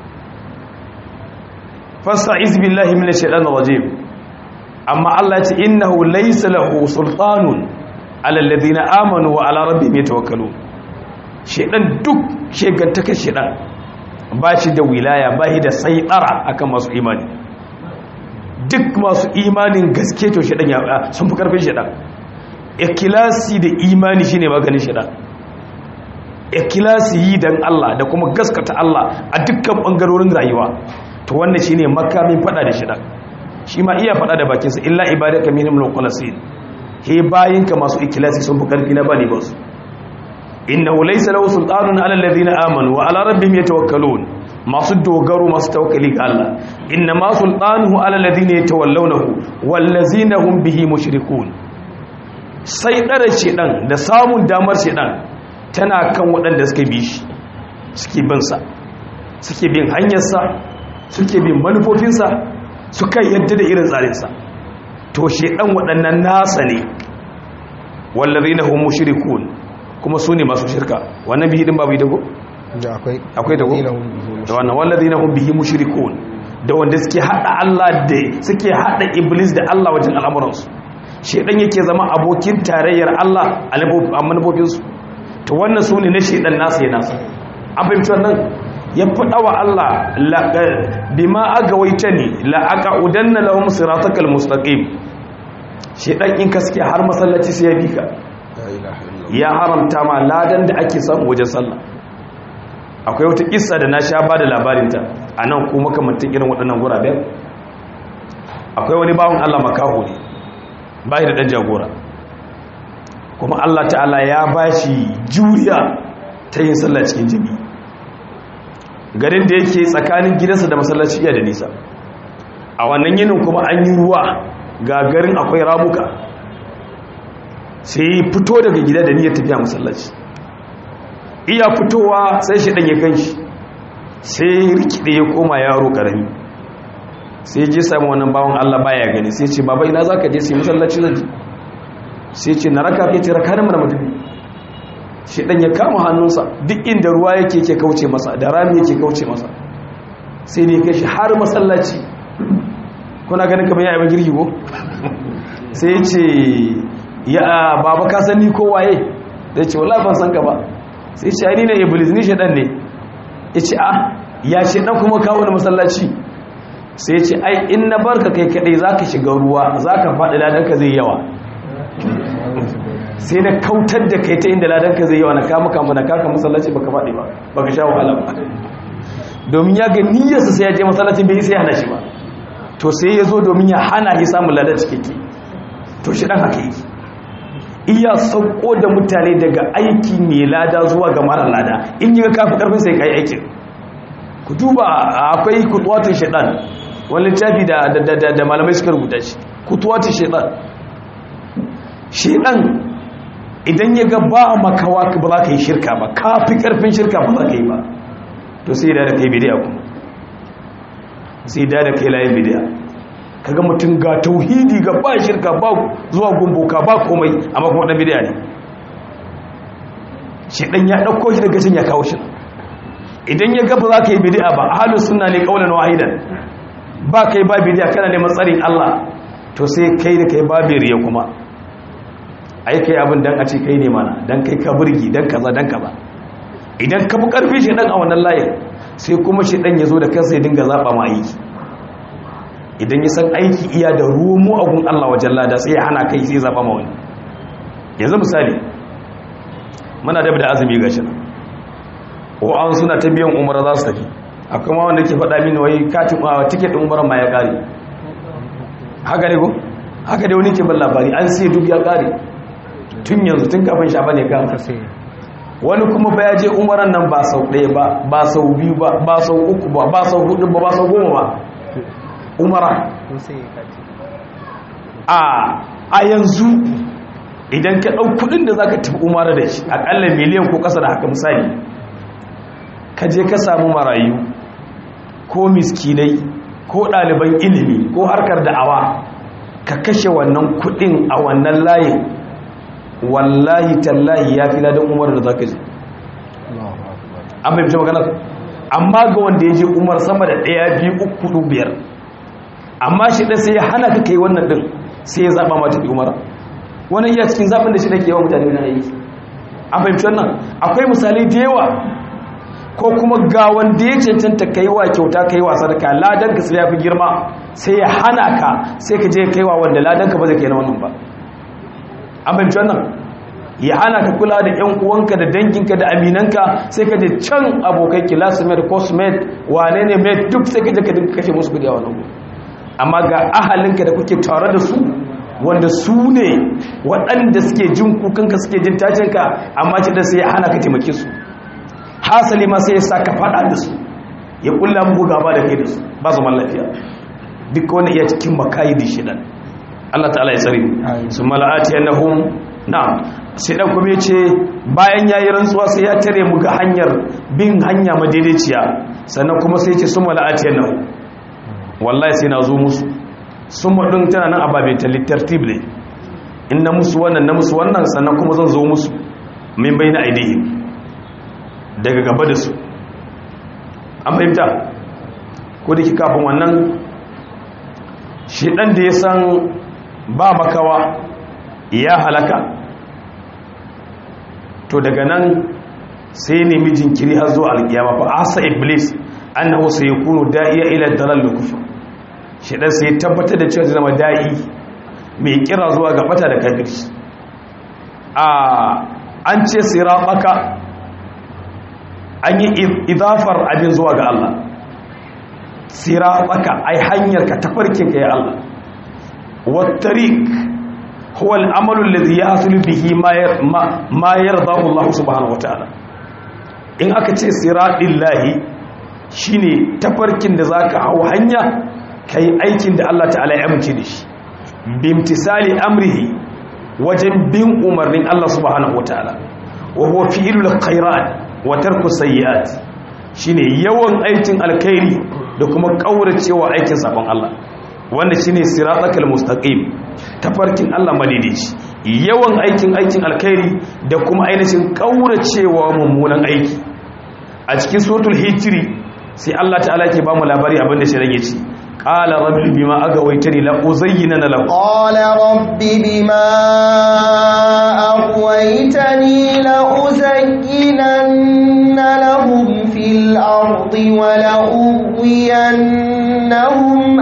S2: fasta'iz billahi minash shaitanir rajim amma Allah ya ce innahu laysa lahu sultanun ala alladhina amanu wa ala rabbihim yatawakkalun shaitan duk shegantaka shaitan ba shi da wilaya ba shi da saitara akan masu imani duk masu imanin gaske to shaitan ya sun fi karfin shaitan ikhlasi da imani shine maganin shaitan ikhlasi yi dan Allah da kuma gaskata Allah a dukkan bangarorin rayuwa to wannan shine makamin fada da shaitan shi ma iya fada da bakinsa illa ibadaka minhumul mukhlasin he bayinka masu ikhlasi sun fi karfi na bani basu innahu laysa lahu sultanun ala alladhina amanu wa ala rabbihim yatawakkalun masu dogaro masu tawakkali ga Allah inna ma sultanuhu ala alladhina yatawallawnahu wallazina hum bihi mushrikun sai dare shedan da samun damar shedan tana kan waɗanda suke bi shi suke bin sa suke bin hanyarsa suke bin manufofinsa suka yadda da irin tsarinsa to shedan waɗannan nasa ne wallazina hum mushrikun kuma su ne masu shirka wannan bihi din babu dago akwai dago da wannan wallazina hum bihi mushrikun da wanda suke hada Allah da suke hada iblis da Allah wajen al'amuransu shedan yake zama abokin tarayyar Allah a manufofinsu to wannan su ne na shedan nasa ya nasa an fahimci wannan ya fada wa Allah bima agawaitani la aqudanna lahum siratakal mustaqim shedan in kaske har masallaci sai ya bika ya haramta ma ladan da ake samu wajen sallah. akwai wata kissa da na sha bada labarin ta anan kuma makamantan irin waɗannan guraben. akwai wani bawon Allah makaho ne bai da dan jagora, kuma Allah ta'ala ya bashi juriya ta yin sallah cikin jami'i. garin da yake tsakanin gidansa da masallaci iya da nisa, a wannan yinin kuma an yi ruwa ga garin akwai ramuka, sai fito daga gida da niyyar tafiya masallaci. iya fitowa sai shi dan ya kanshi, sai rikide ya koma yaro karami, sai je sami wannan bawon Allah baya gani, sai ce baba ina zaka je? sai masallaci zan je. sai ce na raka kai ce raka da mutum. shi dan ya kama hannunsa duk inda ruwa yake kauce masa, da rami yake kauce masa, sai ne kai shi har masallaci. kuna ganin kamar ya yi girgi ko? sai ce ya baba ka san ni ko waye? da ce wallahi ban san ka ba. sai ce ai ni ne iblis, ni shedan ne. ya ce ya shedan kuma kawo na masallaci? sai ce ai in na barka kai kadai zaka shiga ruwa zaka faɗi ladanka zai yawa, sai na kautar da kai ta inda ladanka zai yawa, na kama na kaka masallaci baka faɗi ba, baka sha wahala ba. domin ya ga niyyarsa sai ya je masallacin bai sai ya hana shi ba, to sai ya zo domin ya hana shi samun ladan cikakke. to shi dan haka yake, iya sauko da mutane daga aiki mai lada zuwa ga mara lada. in yi kafi karfin sai kai aikin. ku duba akwai kutuwatin shaitan, wani littafi da malamai suka rubuta shi, kutuwatin shaitan. shaitan idan ya ga ba makawa ba za ka yi shirka ba, kafi karfin shirka ba za ka yi ba, to sai da kai bidiya kuma, sai da kai layin bidiya. kaga mutum ga tauhidi ga ba shirka ba zuwa gumboka ba komai, amma kuma dan bidiya ne. shaitan ya dauko shi daga cin ya kawo shi. idan ya gaba za ka yi bidi'a ba, ahlus sunna ne kaulan wahidan, ba kai ba bidi'a kana neman tsarin Allah, to sai kai da kai ba biriya kuma. ai kai abin dan a ce kai ne mana, dan kai ka burgi, dan kaza dan kaza. idan ka fi karfi shi dan a wannan layin, sai kuma shi dan ya zo da kansa ya dinga zaba ma aiki. idan ya san aiki iya da rumu a gun Allah wajen lada, sai ya hana kai sai ya zaba ma wani. yanzu misali muna da azumi gashi nan, wa'an suna ta biyan umara za su tafi, akwai ma wanda ke faɗa mini wai katin tiket ɗin umaran ma ya ƙare. haka ne ko? haka dai wani ke ban labari an sai duk ya ƙare tun yanzu, tun kafin shaban ya kama. wani kuma ba ya je umaran nan ba sau ɗaya ba, ba sau biyu ba, ba sau uku ba, ba sau hudu ba, ba sau goma ba. umara a yanzu idan ka ɗau kuɗin da za ka tafi umara da shi aƙalla miliyan ko ƙasa da haka misali, ka je ka samu marayu ko miskinai ko ɗaliban ilimi ko harkar da'awa, ka kashe wannan kudin a wannan layin, wallahi tallahi ya fi ladan umar da za ka je. an bai fi maganar, amma ga wanda ya je umar sama da 1 2 3 4 5, amma shi ɗan sai ya hana ka kai wannan ɗin, sai ya zaɓa mata fi umara. wani iya cikin zaɓin da shi da ke yawan mutane na aiki. an fahimci wannan, akwai misali da yawa. ko kuma ga wanda ya cancanta kai wa kyauta kai wa sadaka, ladanka sai ya fi girma, sai ya hana ka, sai ka je kai wa wanda ladanka ba zai kai na wannan ba. an fahimci wannan, ya hana ka kula da ƴan uwanka da danginka da aminanka, sai ka je can abokai classmate cosmate wane ne mate duk sai ka je ka dinka kashe musu kudi a wannan. amma ga ahalinka da kuke tare da su, wanda su ne waɗanda suke jin kukanka suke jin tacinka, amma ce da sai ya hana ka taimake su, hasali ma sai ya sa ka faɗa da su, ya ƙulla muku gaba da kai da su, ba su lafiya. duk wani iya cikin makayi da shidan. Allah ta'ala ya tsari su mala'ati annahum na sai dan kuma yace bayan yayi rantsuwa sai ya tare mu ga hanyar bin hanya madaidaiciya, sannan kuma sai yace su mala'ati annahum, wallahi sai na zo musu. sun maɗin tana nan ababe ta littartib ne, in na musu wannan sannan kuma zan zo musu min bai na aidihim, daga gaba da su. an fahimta ko da ki kafin wannan, shi ɗan da ya san ba makawa ya halaka, to daga nan sai ne mijin kiri har zuwa alkiyama fa asa iblis annahu sayakunu da'iya ila dalal kufr shedan sai tabbatar da cewa zama da'i mai kira zuwa ga bata da kafirci an ce sirataka an yi idafar abin zuwa ga Allah sirataka ai hanyar ka tafarkin ka ya Allah wat tariq huwa al-amal alladhi yahsul bihi ma yardahu Allah subhanahu wa ta'ala in aka ce siratillahi shine tafarkin da zaka hau hanya kai aikin da Allah ta'ala ya amince da shi bimtisali amrihi wajen bin umarnin Allah subhanahu wataala wa huwa fi'lul khairat wa tarku sayyi'at shine yawan aikin alkhairi da kuma kauracewa aikin sabon Allah wanda shine siratal mustaqim tafarkin Allah madidici yawan aikin alkhairi da kuma ainihin kauracewa mummunan aiki a cikin suratul hijri sai Allah ta'ala ke ba mu labari abinda shi rage ci qala rabbi bima agawaitani la uzayyinana lahum
S1: qala rabbi bima aghwaytani la uzayyinana lahum fil ardi wa la ughwiyannahum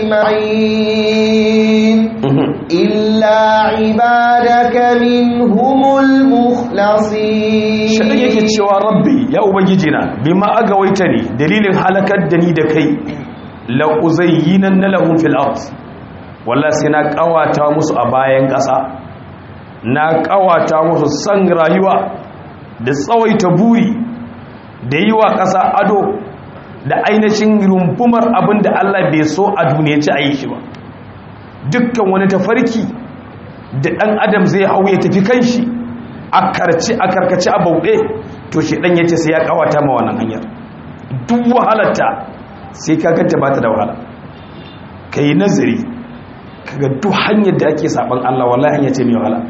S1: ajma'in illa ibadaka minhumul mukhlasin
S2: shi yake cewa rabbi ya ubangijina bima agawaitani dalilin halakar da ni da kai la uzayyinanna lahum fil ard wallahi sai na kawata musu a bayan ƙasa na kawata musu san rayuwa da tsawaita buri da yi wa ƙasa ado da ainihin rumfumar abinda Allah bai so a duniya ci a yi shi ba dukkan wani tafarki da ɗan adam zai hau ya tafi kanshi a karkace a bauɗe to shi ɗan yace sai ya kawata ma wannan hanyar duk wahalarta sai ka ganta ba ta da wahala ka yi nazari kaga duk hanyar da ake saban Allah wallahi hanya ce mai wahala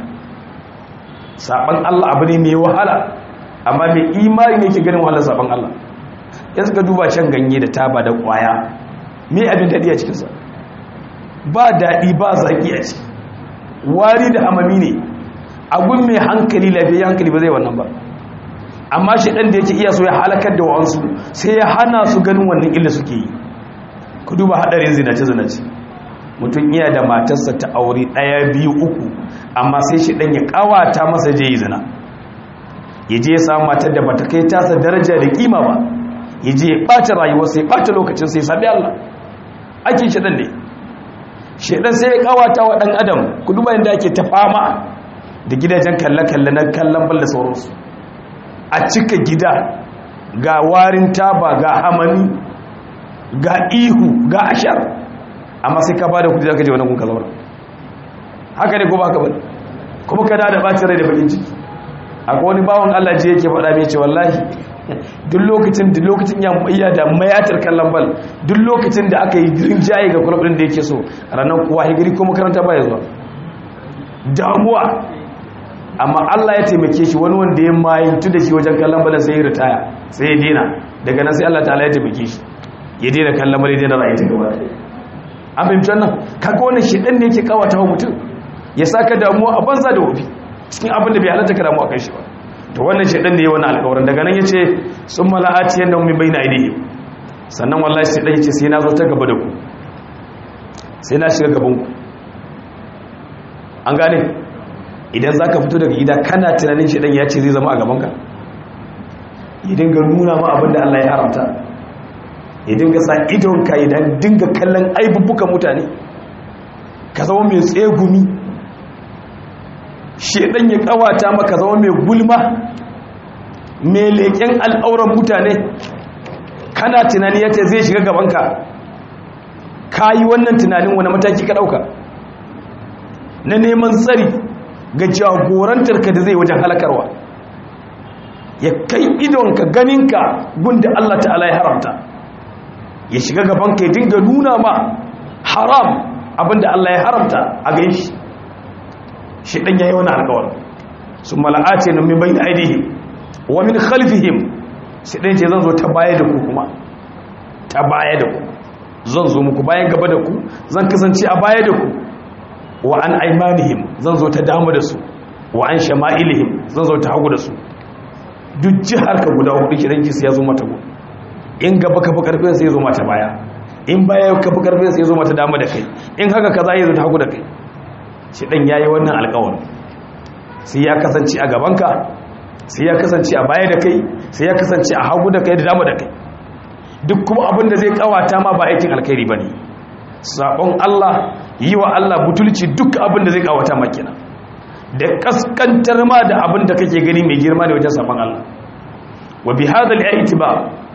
S2: saban Allah abu ne mai wahala amma mai imani ne ke ganin wahalar saban Allah yanzu ka duba can ganye da taba da kwaya me abin daɗi a cikinsa ba daɗi ba zaƙi a ciki wari da hamami ne abun mai hankali lafiya hankali ba zai wannan ba amma shi ɗan da yake iya so ya halakar da wa'ansu sai ya hana su ganin wannan illa suke yi ku duba haɗarin zinace-zinace mutum iya da matarsa ta aure 1 2 3 amma sai shi ɗan ya ƙawata masa je yi zina ya je ya samu matar da bata kai tasa daraja da kima ba ya je ya ɓata rayuwarsa ya ɓata lokacin sai sabi Allah ake shi ɗan ne shi ɗan sai ya ƙawata wa ɗan adam ku duba yadda ake ta fama da gidajen kalle-kalle na kallon balla sauransu a cika gida ga warin taba ga hamami ga ihu ga ashar amma sai ka ba da kudi za ka je wani kunka zaura haka ne ko ba ka bane kuma ka da bacin rai da bakin ciki akwai wani bawon Allah je yake faɗa mai ce wallahi duk lokacin ya da mayatar kallon bal duk lokacin da aka yi rinjaye ga kulub din da yake so ranar kuwa higiri ko makaranta ba ya zuwa damuwa amma Allah ya taimake shi wani wanda ya mayintu da shi wajen kallon bala sai ya ritaya sai ya dena daga nan sai Allah ta'ala ya taimake shi ya dena kallon bala ya dena ra'ayi ta gaba an fahimci wannan kaga wannan shedan ne yake kawata wa mutum ya saka damuwa a banza da wofi cikin abin da bai halatta ka damuwa kan shi ba to wannan shedan ne ya wannan alƙawarin daga nan yace summa la'ati yanahum min bayna aydihim sannan wallahi shedan yace sai na zo ta gaba da ku sai na shiga gaban ku an gane idan za ka fito daga gida kana tunanin shi ɗan ya ce zai zama a gabanka ya dinga nuna ma abin da Allah ya haramta ya dinga sa idonka idan dinga kallon aibubbukan mutane ka zama mai tsegumi shi ɗan ya kawata maka zama mai gulma mai leƙen al'auran mutane kana tunani ya ce zai shiga gabanka ka yi wannan tunanin wani mataki ka ɗauka na neman tsari ga jagorantarka da zai wajen halakarwa ya kai idonka ganinka gunda Allah ta'ala ya haramta ya shiga gabanka ya dinga nuna ma haram abinda Allah ya haramta a gai shi dan yayi wani alƙawar sun mala'ati na min bayna aidihim wa min khalfihim shi dan ce zan zo ta baya da ku kuma ta baya da ku zan zo muku bayan gaba da ku zan kasance a baya da ku wa an aimanihim zan zo ta damu da su wa an shama'ilihim zan zo ta hagu da su duk jihar ka guda hudu shedan ki sai ya zo mata go in gaba ka fi karfin sai ya zo mata baya in baya ka fi karfin sai ya zo mata dama da kai in haka kaza ya zo ta hagu da kai shedan yayi wannan alƙawarin sai ya kasance a gabanka sai ya kasance a baya da kai sai ya kasance a hagu da kai da dama da kai duk kuma abin da zai kawata ma ba aikin alkhairi bane sabon Allah yi wa Allah butulci duk abin da zai kawata ma kenan da kaskantar ma da abin da kake gani mai girma ne wajen sabon Allah wa bi hadha al-i'tibar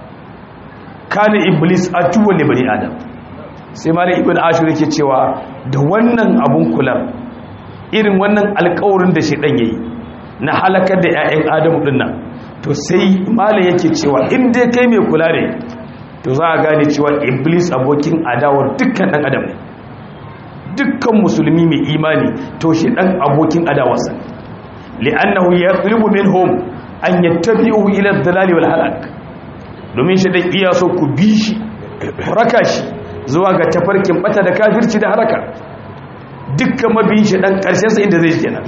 S2: kana iblis atuwa li bani adam sai malam ibn ashur yake cewa da wannan abun kula irin wannan alƙawarin da shedan yayi na halakar da 'ya'yan adamu din nan to sai malam yake cewa in dai kai mai kula ne to za a gane cewa iblis abokin adawar dukkan dan adam ne dukkan musulmi mai imani to shedan abokin adawarsa li'annahu yatlubu minhum an yattabi'u ila ad-dalal wal halak domin shedan iya so ku bi shi raka shi zuwa ga tafarkin bata da kafirci da haraka dukkan mabiyin shedan karshen sa inda zai kenan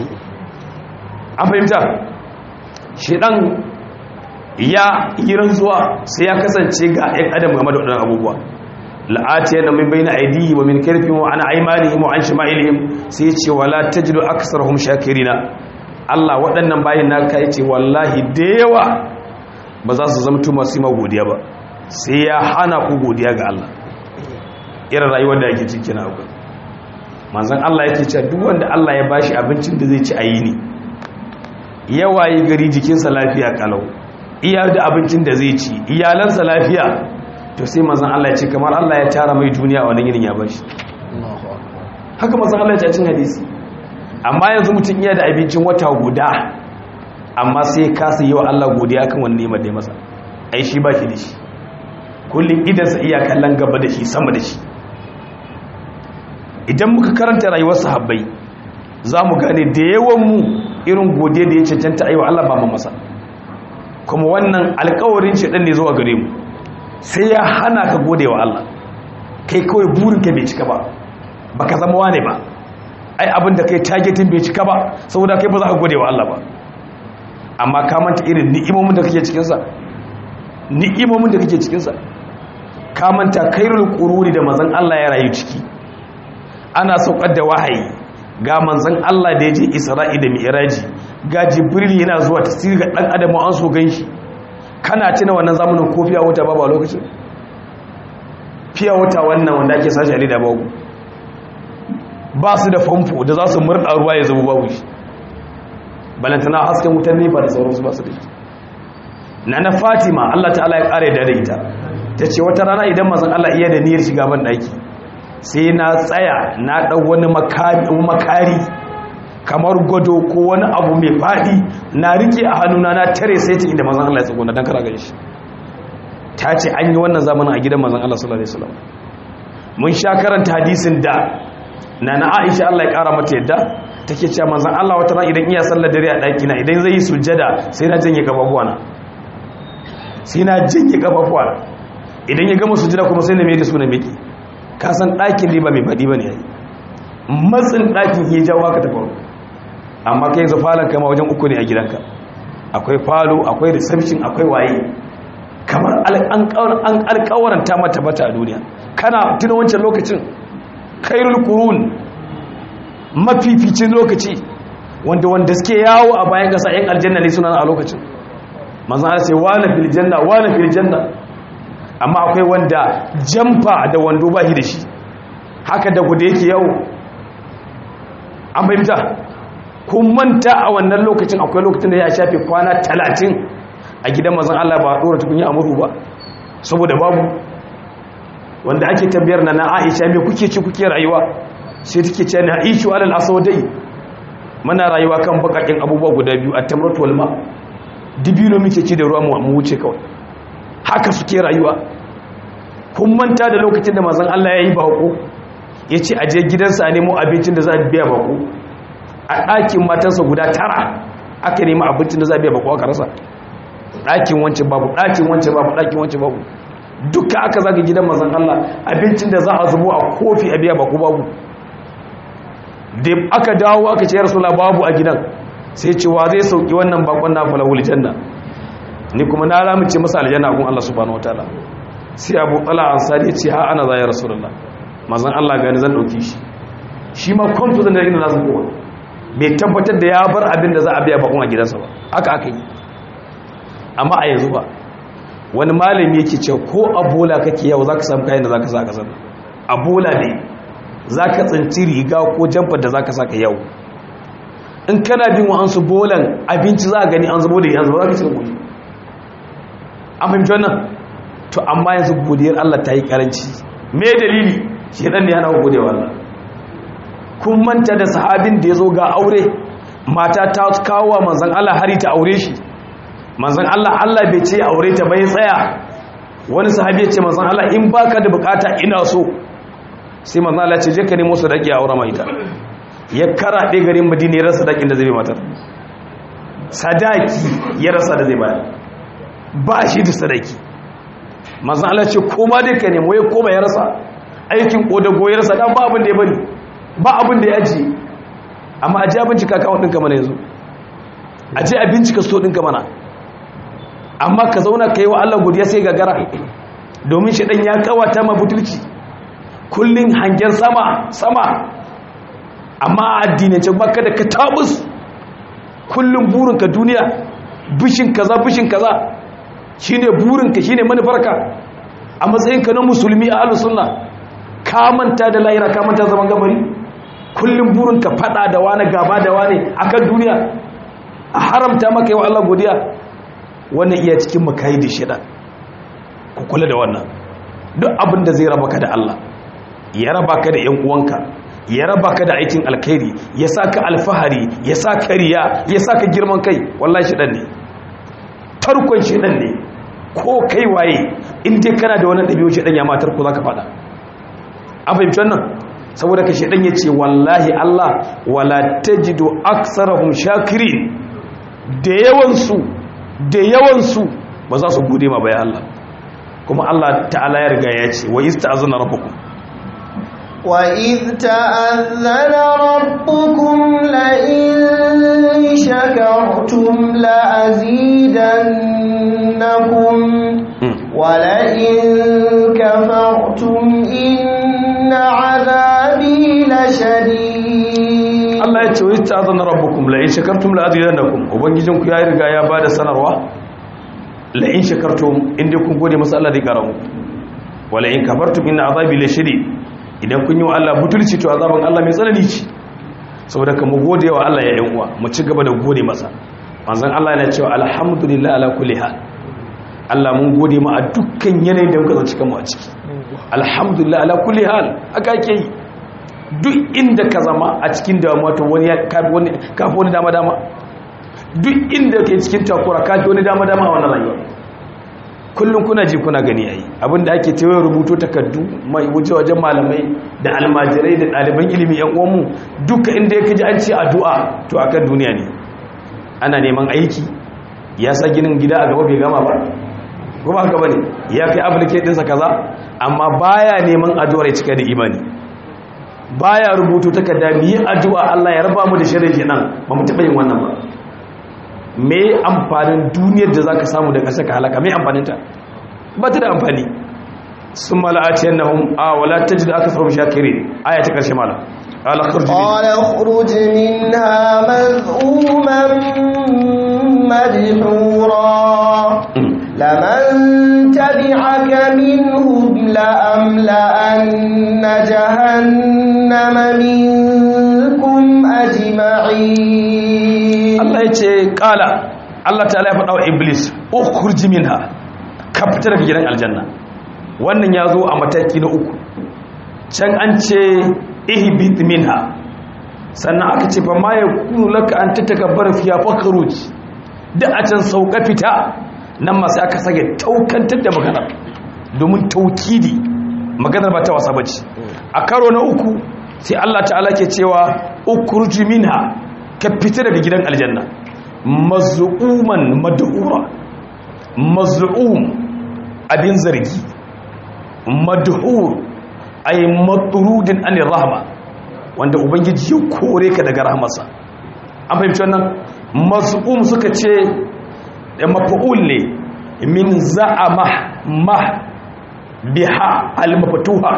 S2: an fahimta shedan ya yi rantsuwa sai ya kasance ga ɗan adam game da waɗannan abubuwa la'atiya na min bayna aidihi wa min karfihim wa an aymanihim wa an shima'ilihim sai ce wala tajidu aksarahum shakirina Allah waɗannan bayin naka yace wallahi da yawa ba za su zama masu ma godiya ba sai ya hana ku godiya ga Allah irin rayuwar da yake ciki na akwai manzon Allah yake cewa duk wanda Allah ya bashi abincin da zai ci ayi ne yawayi gari jikinsa lafiya kalau iya da abincin da zai ci iyalansa lafiya to sai manzon Allah ya ce kamar Allah ya tara mai duniya a wannan yinin ya bashi haka manzon Allah ya ce a cikin hadisi amma yanzu mutum iya da abincin wata guda amma sai kasa yi wa Allah godiya kan wannan ni'imar da ya masa ai shi ba shi da shi kullum idansa iya kallon gaba da shi sama da shi idan muka karanta rayuwar sahabbai za mu gane da yawan mu irin godiya da ya cancanta a yi wa Allah ba mu masa kuma wannan alkawarin shaɗan ne zuwa gare mu sai ya hana ka gode wa Allah kai kawai burinka bai cika ba ba ka zama wane ba ai abinda kai targetin bai cika ba saboda kai ba za ka gode wa Allah ba amma ka manta irin ni'imomin da kake cikinsa ka manta kairul quruni da manzon Allah ya rayu ciki ana saukar da wahayi ga manzon Allah da ya je Isra'i da Mi'raji ga Jibril yana zuwa tasiri ga dan adam an so ganshi kana tuna wannan zamanin ko fiya wata babu a lokacin fiya wata wannan wanda ake sashi a leda babu ba su da famfo da za su murda ruwa ya zubo babu shi balantana hasken wutan nefa da sauransu ba su da shi na Fatima Allah ta'ala ya kare da ita ta ce wata rana idan manzon Allah iya da niyyar shiga ban daki sai na tsaya na ɗau wani makari kamar gwado ko wani abu mai faɗi na rike a hannuna na tare sai ta inda mazan Allah ya tsagona don kara gani shi ta ce an yi wannan zamanin a gidan mazan Allah sallallahu Alaihi wasallam mun sha karanta hadisin da na Aisha Allah ya ƙara mata yadda take cewa mazan Allah wata ran idan iya sallar dare a ɗaki na idan zai yi sujjada sai na janye gababuwana idan ya gama sujjada kuma sai na mai da su na miki ka san ɗakin ne ba mai faɗi ba ne yayi matsin ɗakin ya jawo haka ta faru amma kai yanzu falon kama wajen uku ne a gidanka akwai falo akwai reception akwai waye kamar an alƙawaranta mata bata a duniya kana tuna wancan lokacin khairul qurun mafificin lokaci wanda suke yawo a bayan ƙasa yan aljanna ne suna a lokacin manzon Allah sai wala fil janna amma akwai wanda jamfa da wando ba shi da shi haka da guda yake yawo an fahimta kun manta a wannan lokacin akwai lokacin da ya shafe kwana 30 a gidan mazan Allah ba a ɗora tukunya a murhu ba saboda babu wanda ake tambayar na Aisha me kuke ci kuke rayuwa sai take ce na Aisha alal aswadai muna rayuwa kan bakakin abubuwa guda biyu at-tamratu wal ma dibino muke ci da ruwa mu wuce kawai haka suke rayuwa kun manta da lokacin da mazan Allah ya yi bako ya ce aje gidansa a nemo abincin da za a biya bako a ɗakin matansa guda 9 aka nemi abincin da za a biya bako aka rasa ɗakin wance babu ɗakin wance babu ɗakin wance babu duka aka zaga gidan mazan Allah abincin da za a zubo a kofi a biya bako babu da aka dawo aka ce ya rasulullah babu a gidan sai cewa zai sauki wannan bakon na falahul janna ni kuma na lamunce masa aljanna gun Allah subhanahu wataala sai Abu Talha Ansari ya ce ha ana za ya Rasulullah manzon Allah gani zan dauke shi ma confident da ina nasu kowa bai tabbatar da ya bar abin da za a biya bakon a gidansa ba aka yi amma a yanzu ba wani malami yake ce ko abola kake yau zaka samu kayan da zaka sa kasar abola ne zaka tsinci riga ko jamfar da zaka saka yau in kana bin wa'ansu bolan abinci za a gani an zubo da yanzu ba za ka cika gobe an fahimci wannan to amma yanzu godiyar Allah ta yi karanci me dalili shi dan ne yana godewa Allah kun manta da sahabin da ya zo ga aure mata ta kawo wa manzon Allah hari ta aure shi manzon Allah bai ce aure ta bai tsaya wani sahabi ya ce manzon Allah in baka da bukata ina so sai manzon Allah ce je ka nemo sadaki a aure mai ita ya karaɗe garin Madina ya rasa sadakin da zai bai matar sadaki ya rasa da zai bayar ba shi da sadaki manzon Allah ce koma dai ka nemo ya koma ya rasa aikin kodago ya rasa dan ba abin da ya bari ba abin da ya ji amma a ji abinci kakawun ɗinka mana yanzu a ji abinci ka so ɗinka mana amma ka zauna ka yi wa Allah godiya sai gagara domin shi ɗan ya kawata ma butulci kullum hangen sama amma a addinance baka da ka tabus kullum burinka duniya bishin kaza shine burinka shine manufarka a matsayinka na musulmi a ahlus sunna ka manta da lahira ka manta zaman gabari kullum burinka fada da wani gaba da wani akan duniya a haramta maka yi wa Allah godiya wannan iya cikin makayi da shida ku kula da wannan duk abin da zai raba ka da Allah ya raba ka da ƴan uwanka ya raba ka da aikin alkhairi ya saka alfahari ya saka riya ya saka girman kai wallahi shedan ne tarkon shedan ne ko kai waye in dai kana da wannan dabi'u shedan ya matar ku zaka fada an fahimci wannan saboda ka shedan ya ce wallahi Allah wala tajidu aksarahum shakirin da yawansu ba za su gode ma bayan Allah kuma Allah ta'ala ya riga ya ce wa ista'azana rabbukum
S1: wa idh ta'azzana rabbukum la in shakartum la azidannakum wa la in kafartum inna 'adhabi lashadid
S2: Allah ya ce wa ista'azana rabbukum la in shakartum la azidannakum ubangijinku ya riga ya bada sanarwa la in shakartum inda kun gode masa Allah zai kara muku wala in kafartum inna azabi lashadid idan kun yi wa Allah butulci to azaban Allah mai tsanani ce saboda kan mu gode wa Allah ya yan uwa mu ci gaba da gode masa manzon Allah yana cewa alhamdulillah ala kulli hal Allah mun gode ma a dukkan yanayin da muka zo cikin mu a ciki alhamdulillah ala kulli hal aka ake yi duk inda ka zama a cikin damuwa to wani kafi wani dama duk inda ke cikin takura kafi wani dama a wannan rayuwa kullum kuna ji kuna gani yayi abinda ake cewa rubuto takardu mai wajen malamai da almajirai da ɗaliban ilimi yan uwanmu duka inda yake ji an ce addu'a to akan duniya ne ana neman aiki ya sa ginin gida a gaba bai gama ba kuma haka bane ya kai application ɗinsa kaza amma baya neman addu'ar ya cika da imani baya rubutu takarda mu yi addu'a Allah ya raba mu da sharri kenan ba mu taba yin wannan ba me amfanin duniyar da zaka samu da kasa ka halaka me amfanin ta ba ta da amfani summa la'atiyannahum wala tajid aktharum shakirin aya ta karshe mala qala
S1: khruj minha madhuman madhura لمن تبعك منهم لأملأن جهنم منكم أجمعين
S2: الله يتي قال الله تعالى يفعل إبليس أخرج منها كفتر في جنة الجنة wannan ya zo a mataki na uku can an ce ihbit minha sannan aka ce fa ma yakunu laka an tatakabbara fiya fakhruj da a can sauka fita nan masu aka sage taukantar da maganar domin taukidi maganar ba ta wasa bace a karo na uku sai Allah ta'ala ke cewa ukhruj minha ka fita daga gidan aljanna mazluman madhura mazlum abin zargi madhur ay matrudin anir rahma wanda ubangiji ya kore ka daga rahmarsa an fahimci wannan mazlum suka ce da mafa'ul ne min za'ama ma biha al-maftuha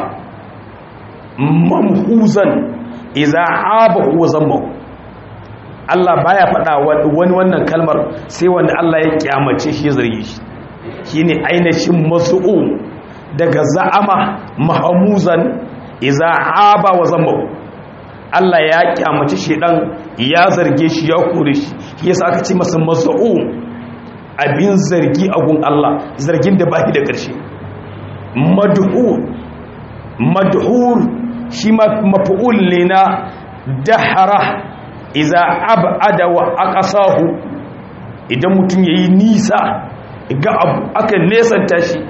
S2: mamhuzan idza abahu zamma. Allah baya faɗa wani wannan kalmar sai wanda Allah ya kyamace shi ya zarge shi shine ainihin mas'u daga za'ama mahmuzan idza aba wa zamma. Allah ya kyamace shi dan ya zarge shi ya kore shi yasa aka ce masa mas'u abin zargi a gun Allah zargin da baki da ƙarshe. Madhur shi maf'ul ne na dahara iza ab'ada wa aqasahu idan mutum yayi nisa ga abu aka nesanta shi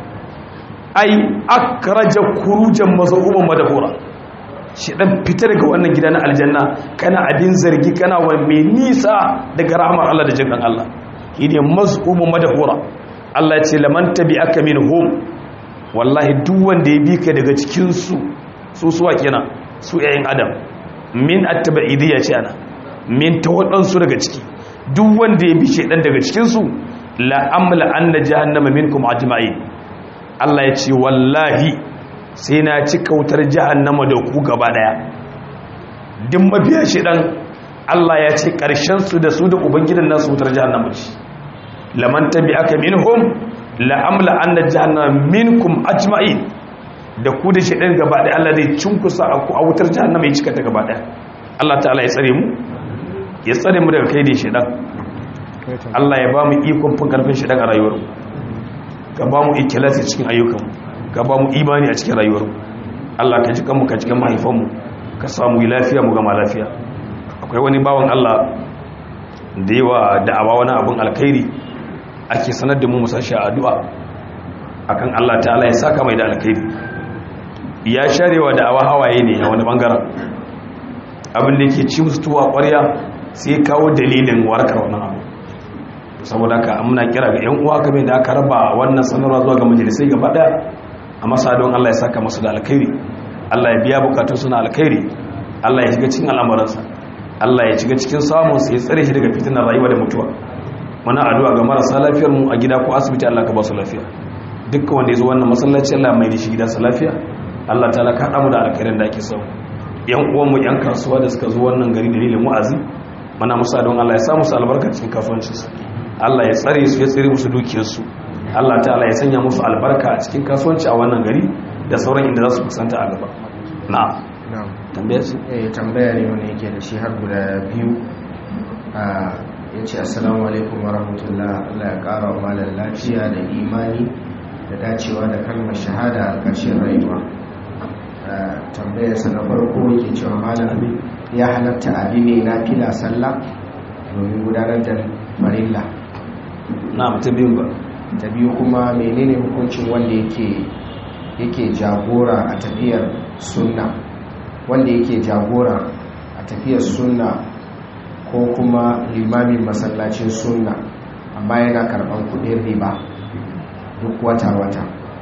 S2: ai akraja kurujan maz'uman madhura shi dan fita daga wannan gida na aljanna kana abin zargi kana wa mai nisa daga rahmar Allah da jinkan Allah idan maz'uman madhura Allah ya ce laman tabi'aka minhum wallahi duk wanda ya bi ka daga cikin su suwa kenan su yayin adam min at-tabi'idiyya ce ana min ta waɗansu daga ciki duk wanda ya bi shaidan daga cikinsu la'amla an na jahannama minkum ajma'in Allah ya ce wallahi sai na ci kautar jahannama da ku gaba daya duk mabiya shaidan Allah ya ce ƙarshensu da su da ubangidan nasu wutar jahannama ce laman tabi'aka minhum la'amla an na jahannama minkum ajma'in da ku da shaidan gaba daya Allah zai cinkusa a wutar jahannama ya cika ta gaba daya Allah ta'ala ya tsare mu ya tsare mu daga kai da shedan Allah ya ba mu ikon fin karfin shedan a rayuwar mu ka ba mu ikhlasi cikin ayyukan mu ka ba mu imani a cikin rayuwar mu Allah ka ji kanmu ka cikin mahaifan mu ka samu lafiya mu gama lafiya akwai wani bawan Allah da yawa da'awa wani abun alkhairi ake sanar da mu musashi addu'a akan Allah ta'ala ya saka mai da alkhairi ya sharewa da'awa hawaye ne a wani bangaren abin da yake ci musu tuwa ƙwarya sai kawo dalilin warkar wannan abu saboda haka muna kira ga 'yan uwa kamar da aka raba wannan sanarwa zuwa ga majalisai gaba daya a masa don Allah ya saka masu da alkhairi Allah ya biya bukatun suna alkhairi Allah ya shiga cikin al'amuransa Allah ya shiga cikin samun sai ya tsare shi daga fitinar rayuwa da mutuwa muna addu'a ga marasa lafiyar mu a gida ko asibiti Allah ka ba su lafiya dukkan wanda ya zo wannan masallaci Allah mai da shi gidansa lafiya Allah ta'ala ka hada mu da alkhairin da ake samu yan uwan mu yan kasuwa da suka zo wannan gari dalilin wa'azi muna musa don Allah ya sa musu albarka cikin kasuwancinsu Allah ya tsare su ya tsare musu dukiyarsu Allah ta'ala ya sanya musu albarka a cikin kasuwanci a wannan gari da sauran inda za su kusanta a gaba na'am tambaya su
S1: tambaya ne wani yake da shi har guda biyu ya ce assalamu alaikum wa rahmatullah Allah ya kara wa malar lafiya da imani da dacewa da kalmar shahada a ƙarshen rayuwa tambayarsa na farko yake cewa malam ya halatta abi mai nafila sallah domin gudanar da farilla
S2: na ta biyun ba
S1: ta biyu kuma menene hukuncin wanda yake jagora a tafiyar sunna wanda yake jagora a tafiyar sunna ko kuma limamin masallacin sunna amma yana karban kudin riba duk wata-wata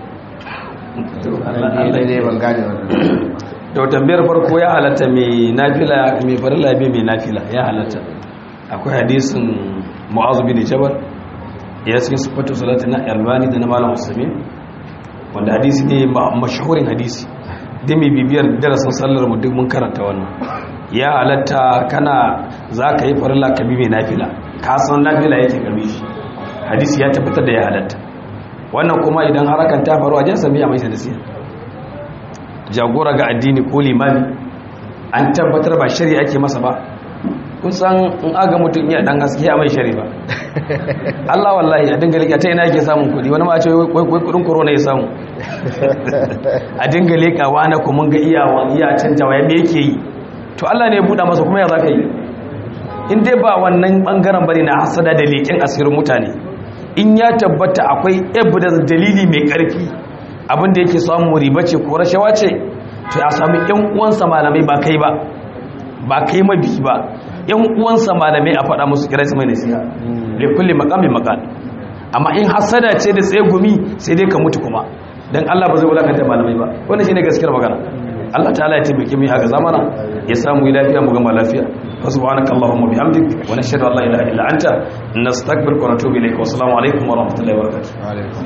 S2: da tambayar farko ya halatta mai nafila mai farilla bai mai nafila ya halatta akwai hadisin mu'azu bin jabal ya cikin sifatu salati na albani da na malam usaimin wanda hadisi ne mashhurin hadisi da mai bibiyar darasin sallar mu duk mun karanta wannan ya halatta kana za ka yi farilla ka bi mai nafila ka san nafila yake gabe shi hadisi ya tabbatar da ya halatta wannan kuma idan harakan ta faru a jinsa mai amai da siya jagora ga addini ko limami an tabbatar ba shari'a ake masa ba kun san in aga mutum iya dan gaskiya mai shari'a ba Allah wallahi a dinga leka ta ina yake samun kudi wani ma ce wai kudin corona ya samu a dinga lekawa na kuma ga iya canjawa yadda yake yi to Allah ne ya buɗa masa kuma ya zaka yi in dai ba wannan bangaren bane na hasada da leken asirin mutane in ya tabbata akwai evidence dalili mai karfi abinda yake samu riba ce ko rashawa ce to ya sami yan uwansa malamai ba kai mabi ba yan uwansa malamai a faɗa musu kira su mai nasiha li kulli maqamin maqal amma in hasada ce da tsegumi sai dai ka mutu kuma dan Allah ba zai wulakanta malamai ba wannan shine gaskiyar magana Allah ta'ala ya tabbake mu haka zamana ya samu lafiya mu gama lafiya fa subhanakallahumma bihamdik wa nashhadu an la ilaha illa anta nastaghfiruka wa natubu ilayk wa assalamu alaikum wa rahmatullahi wa barakatuh.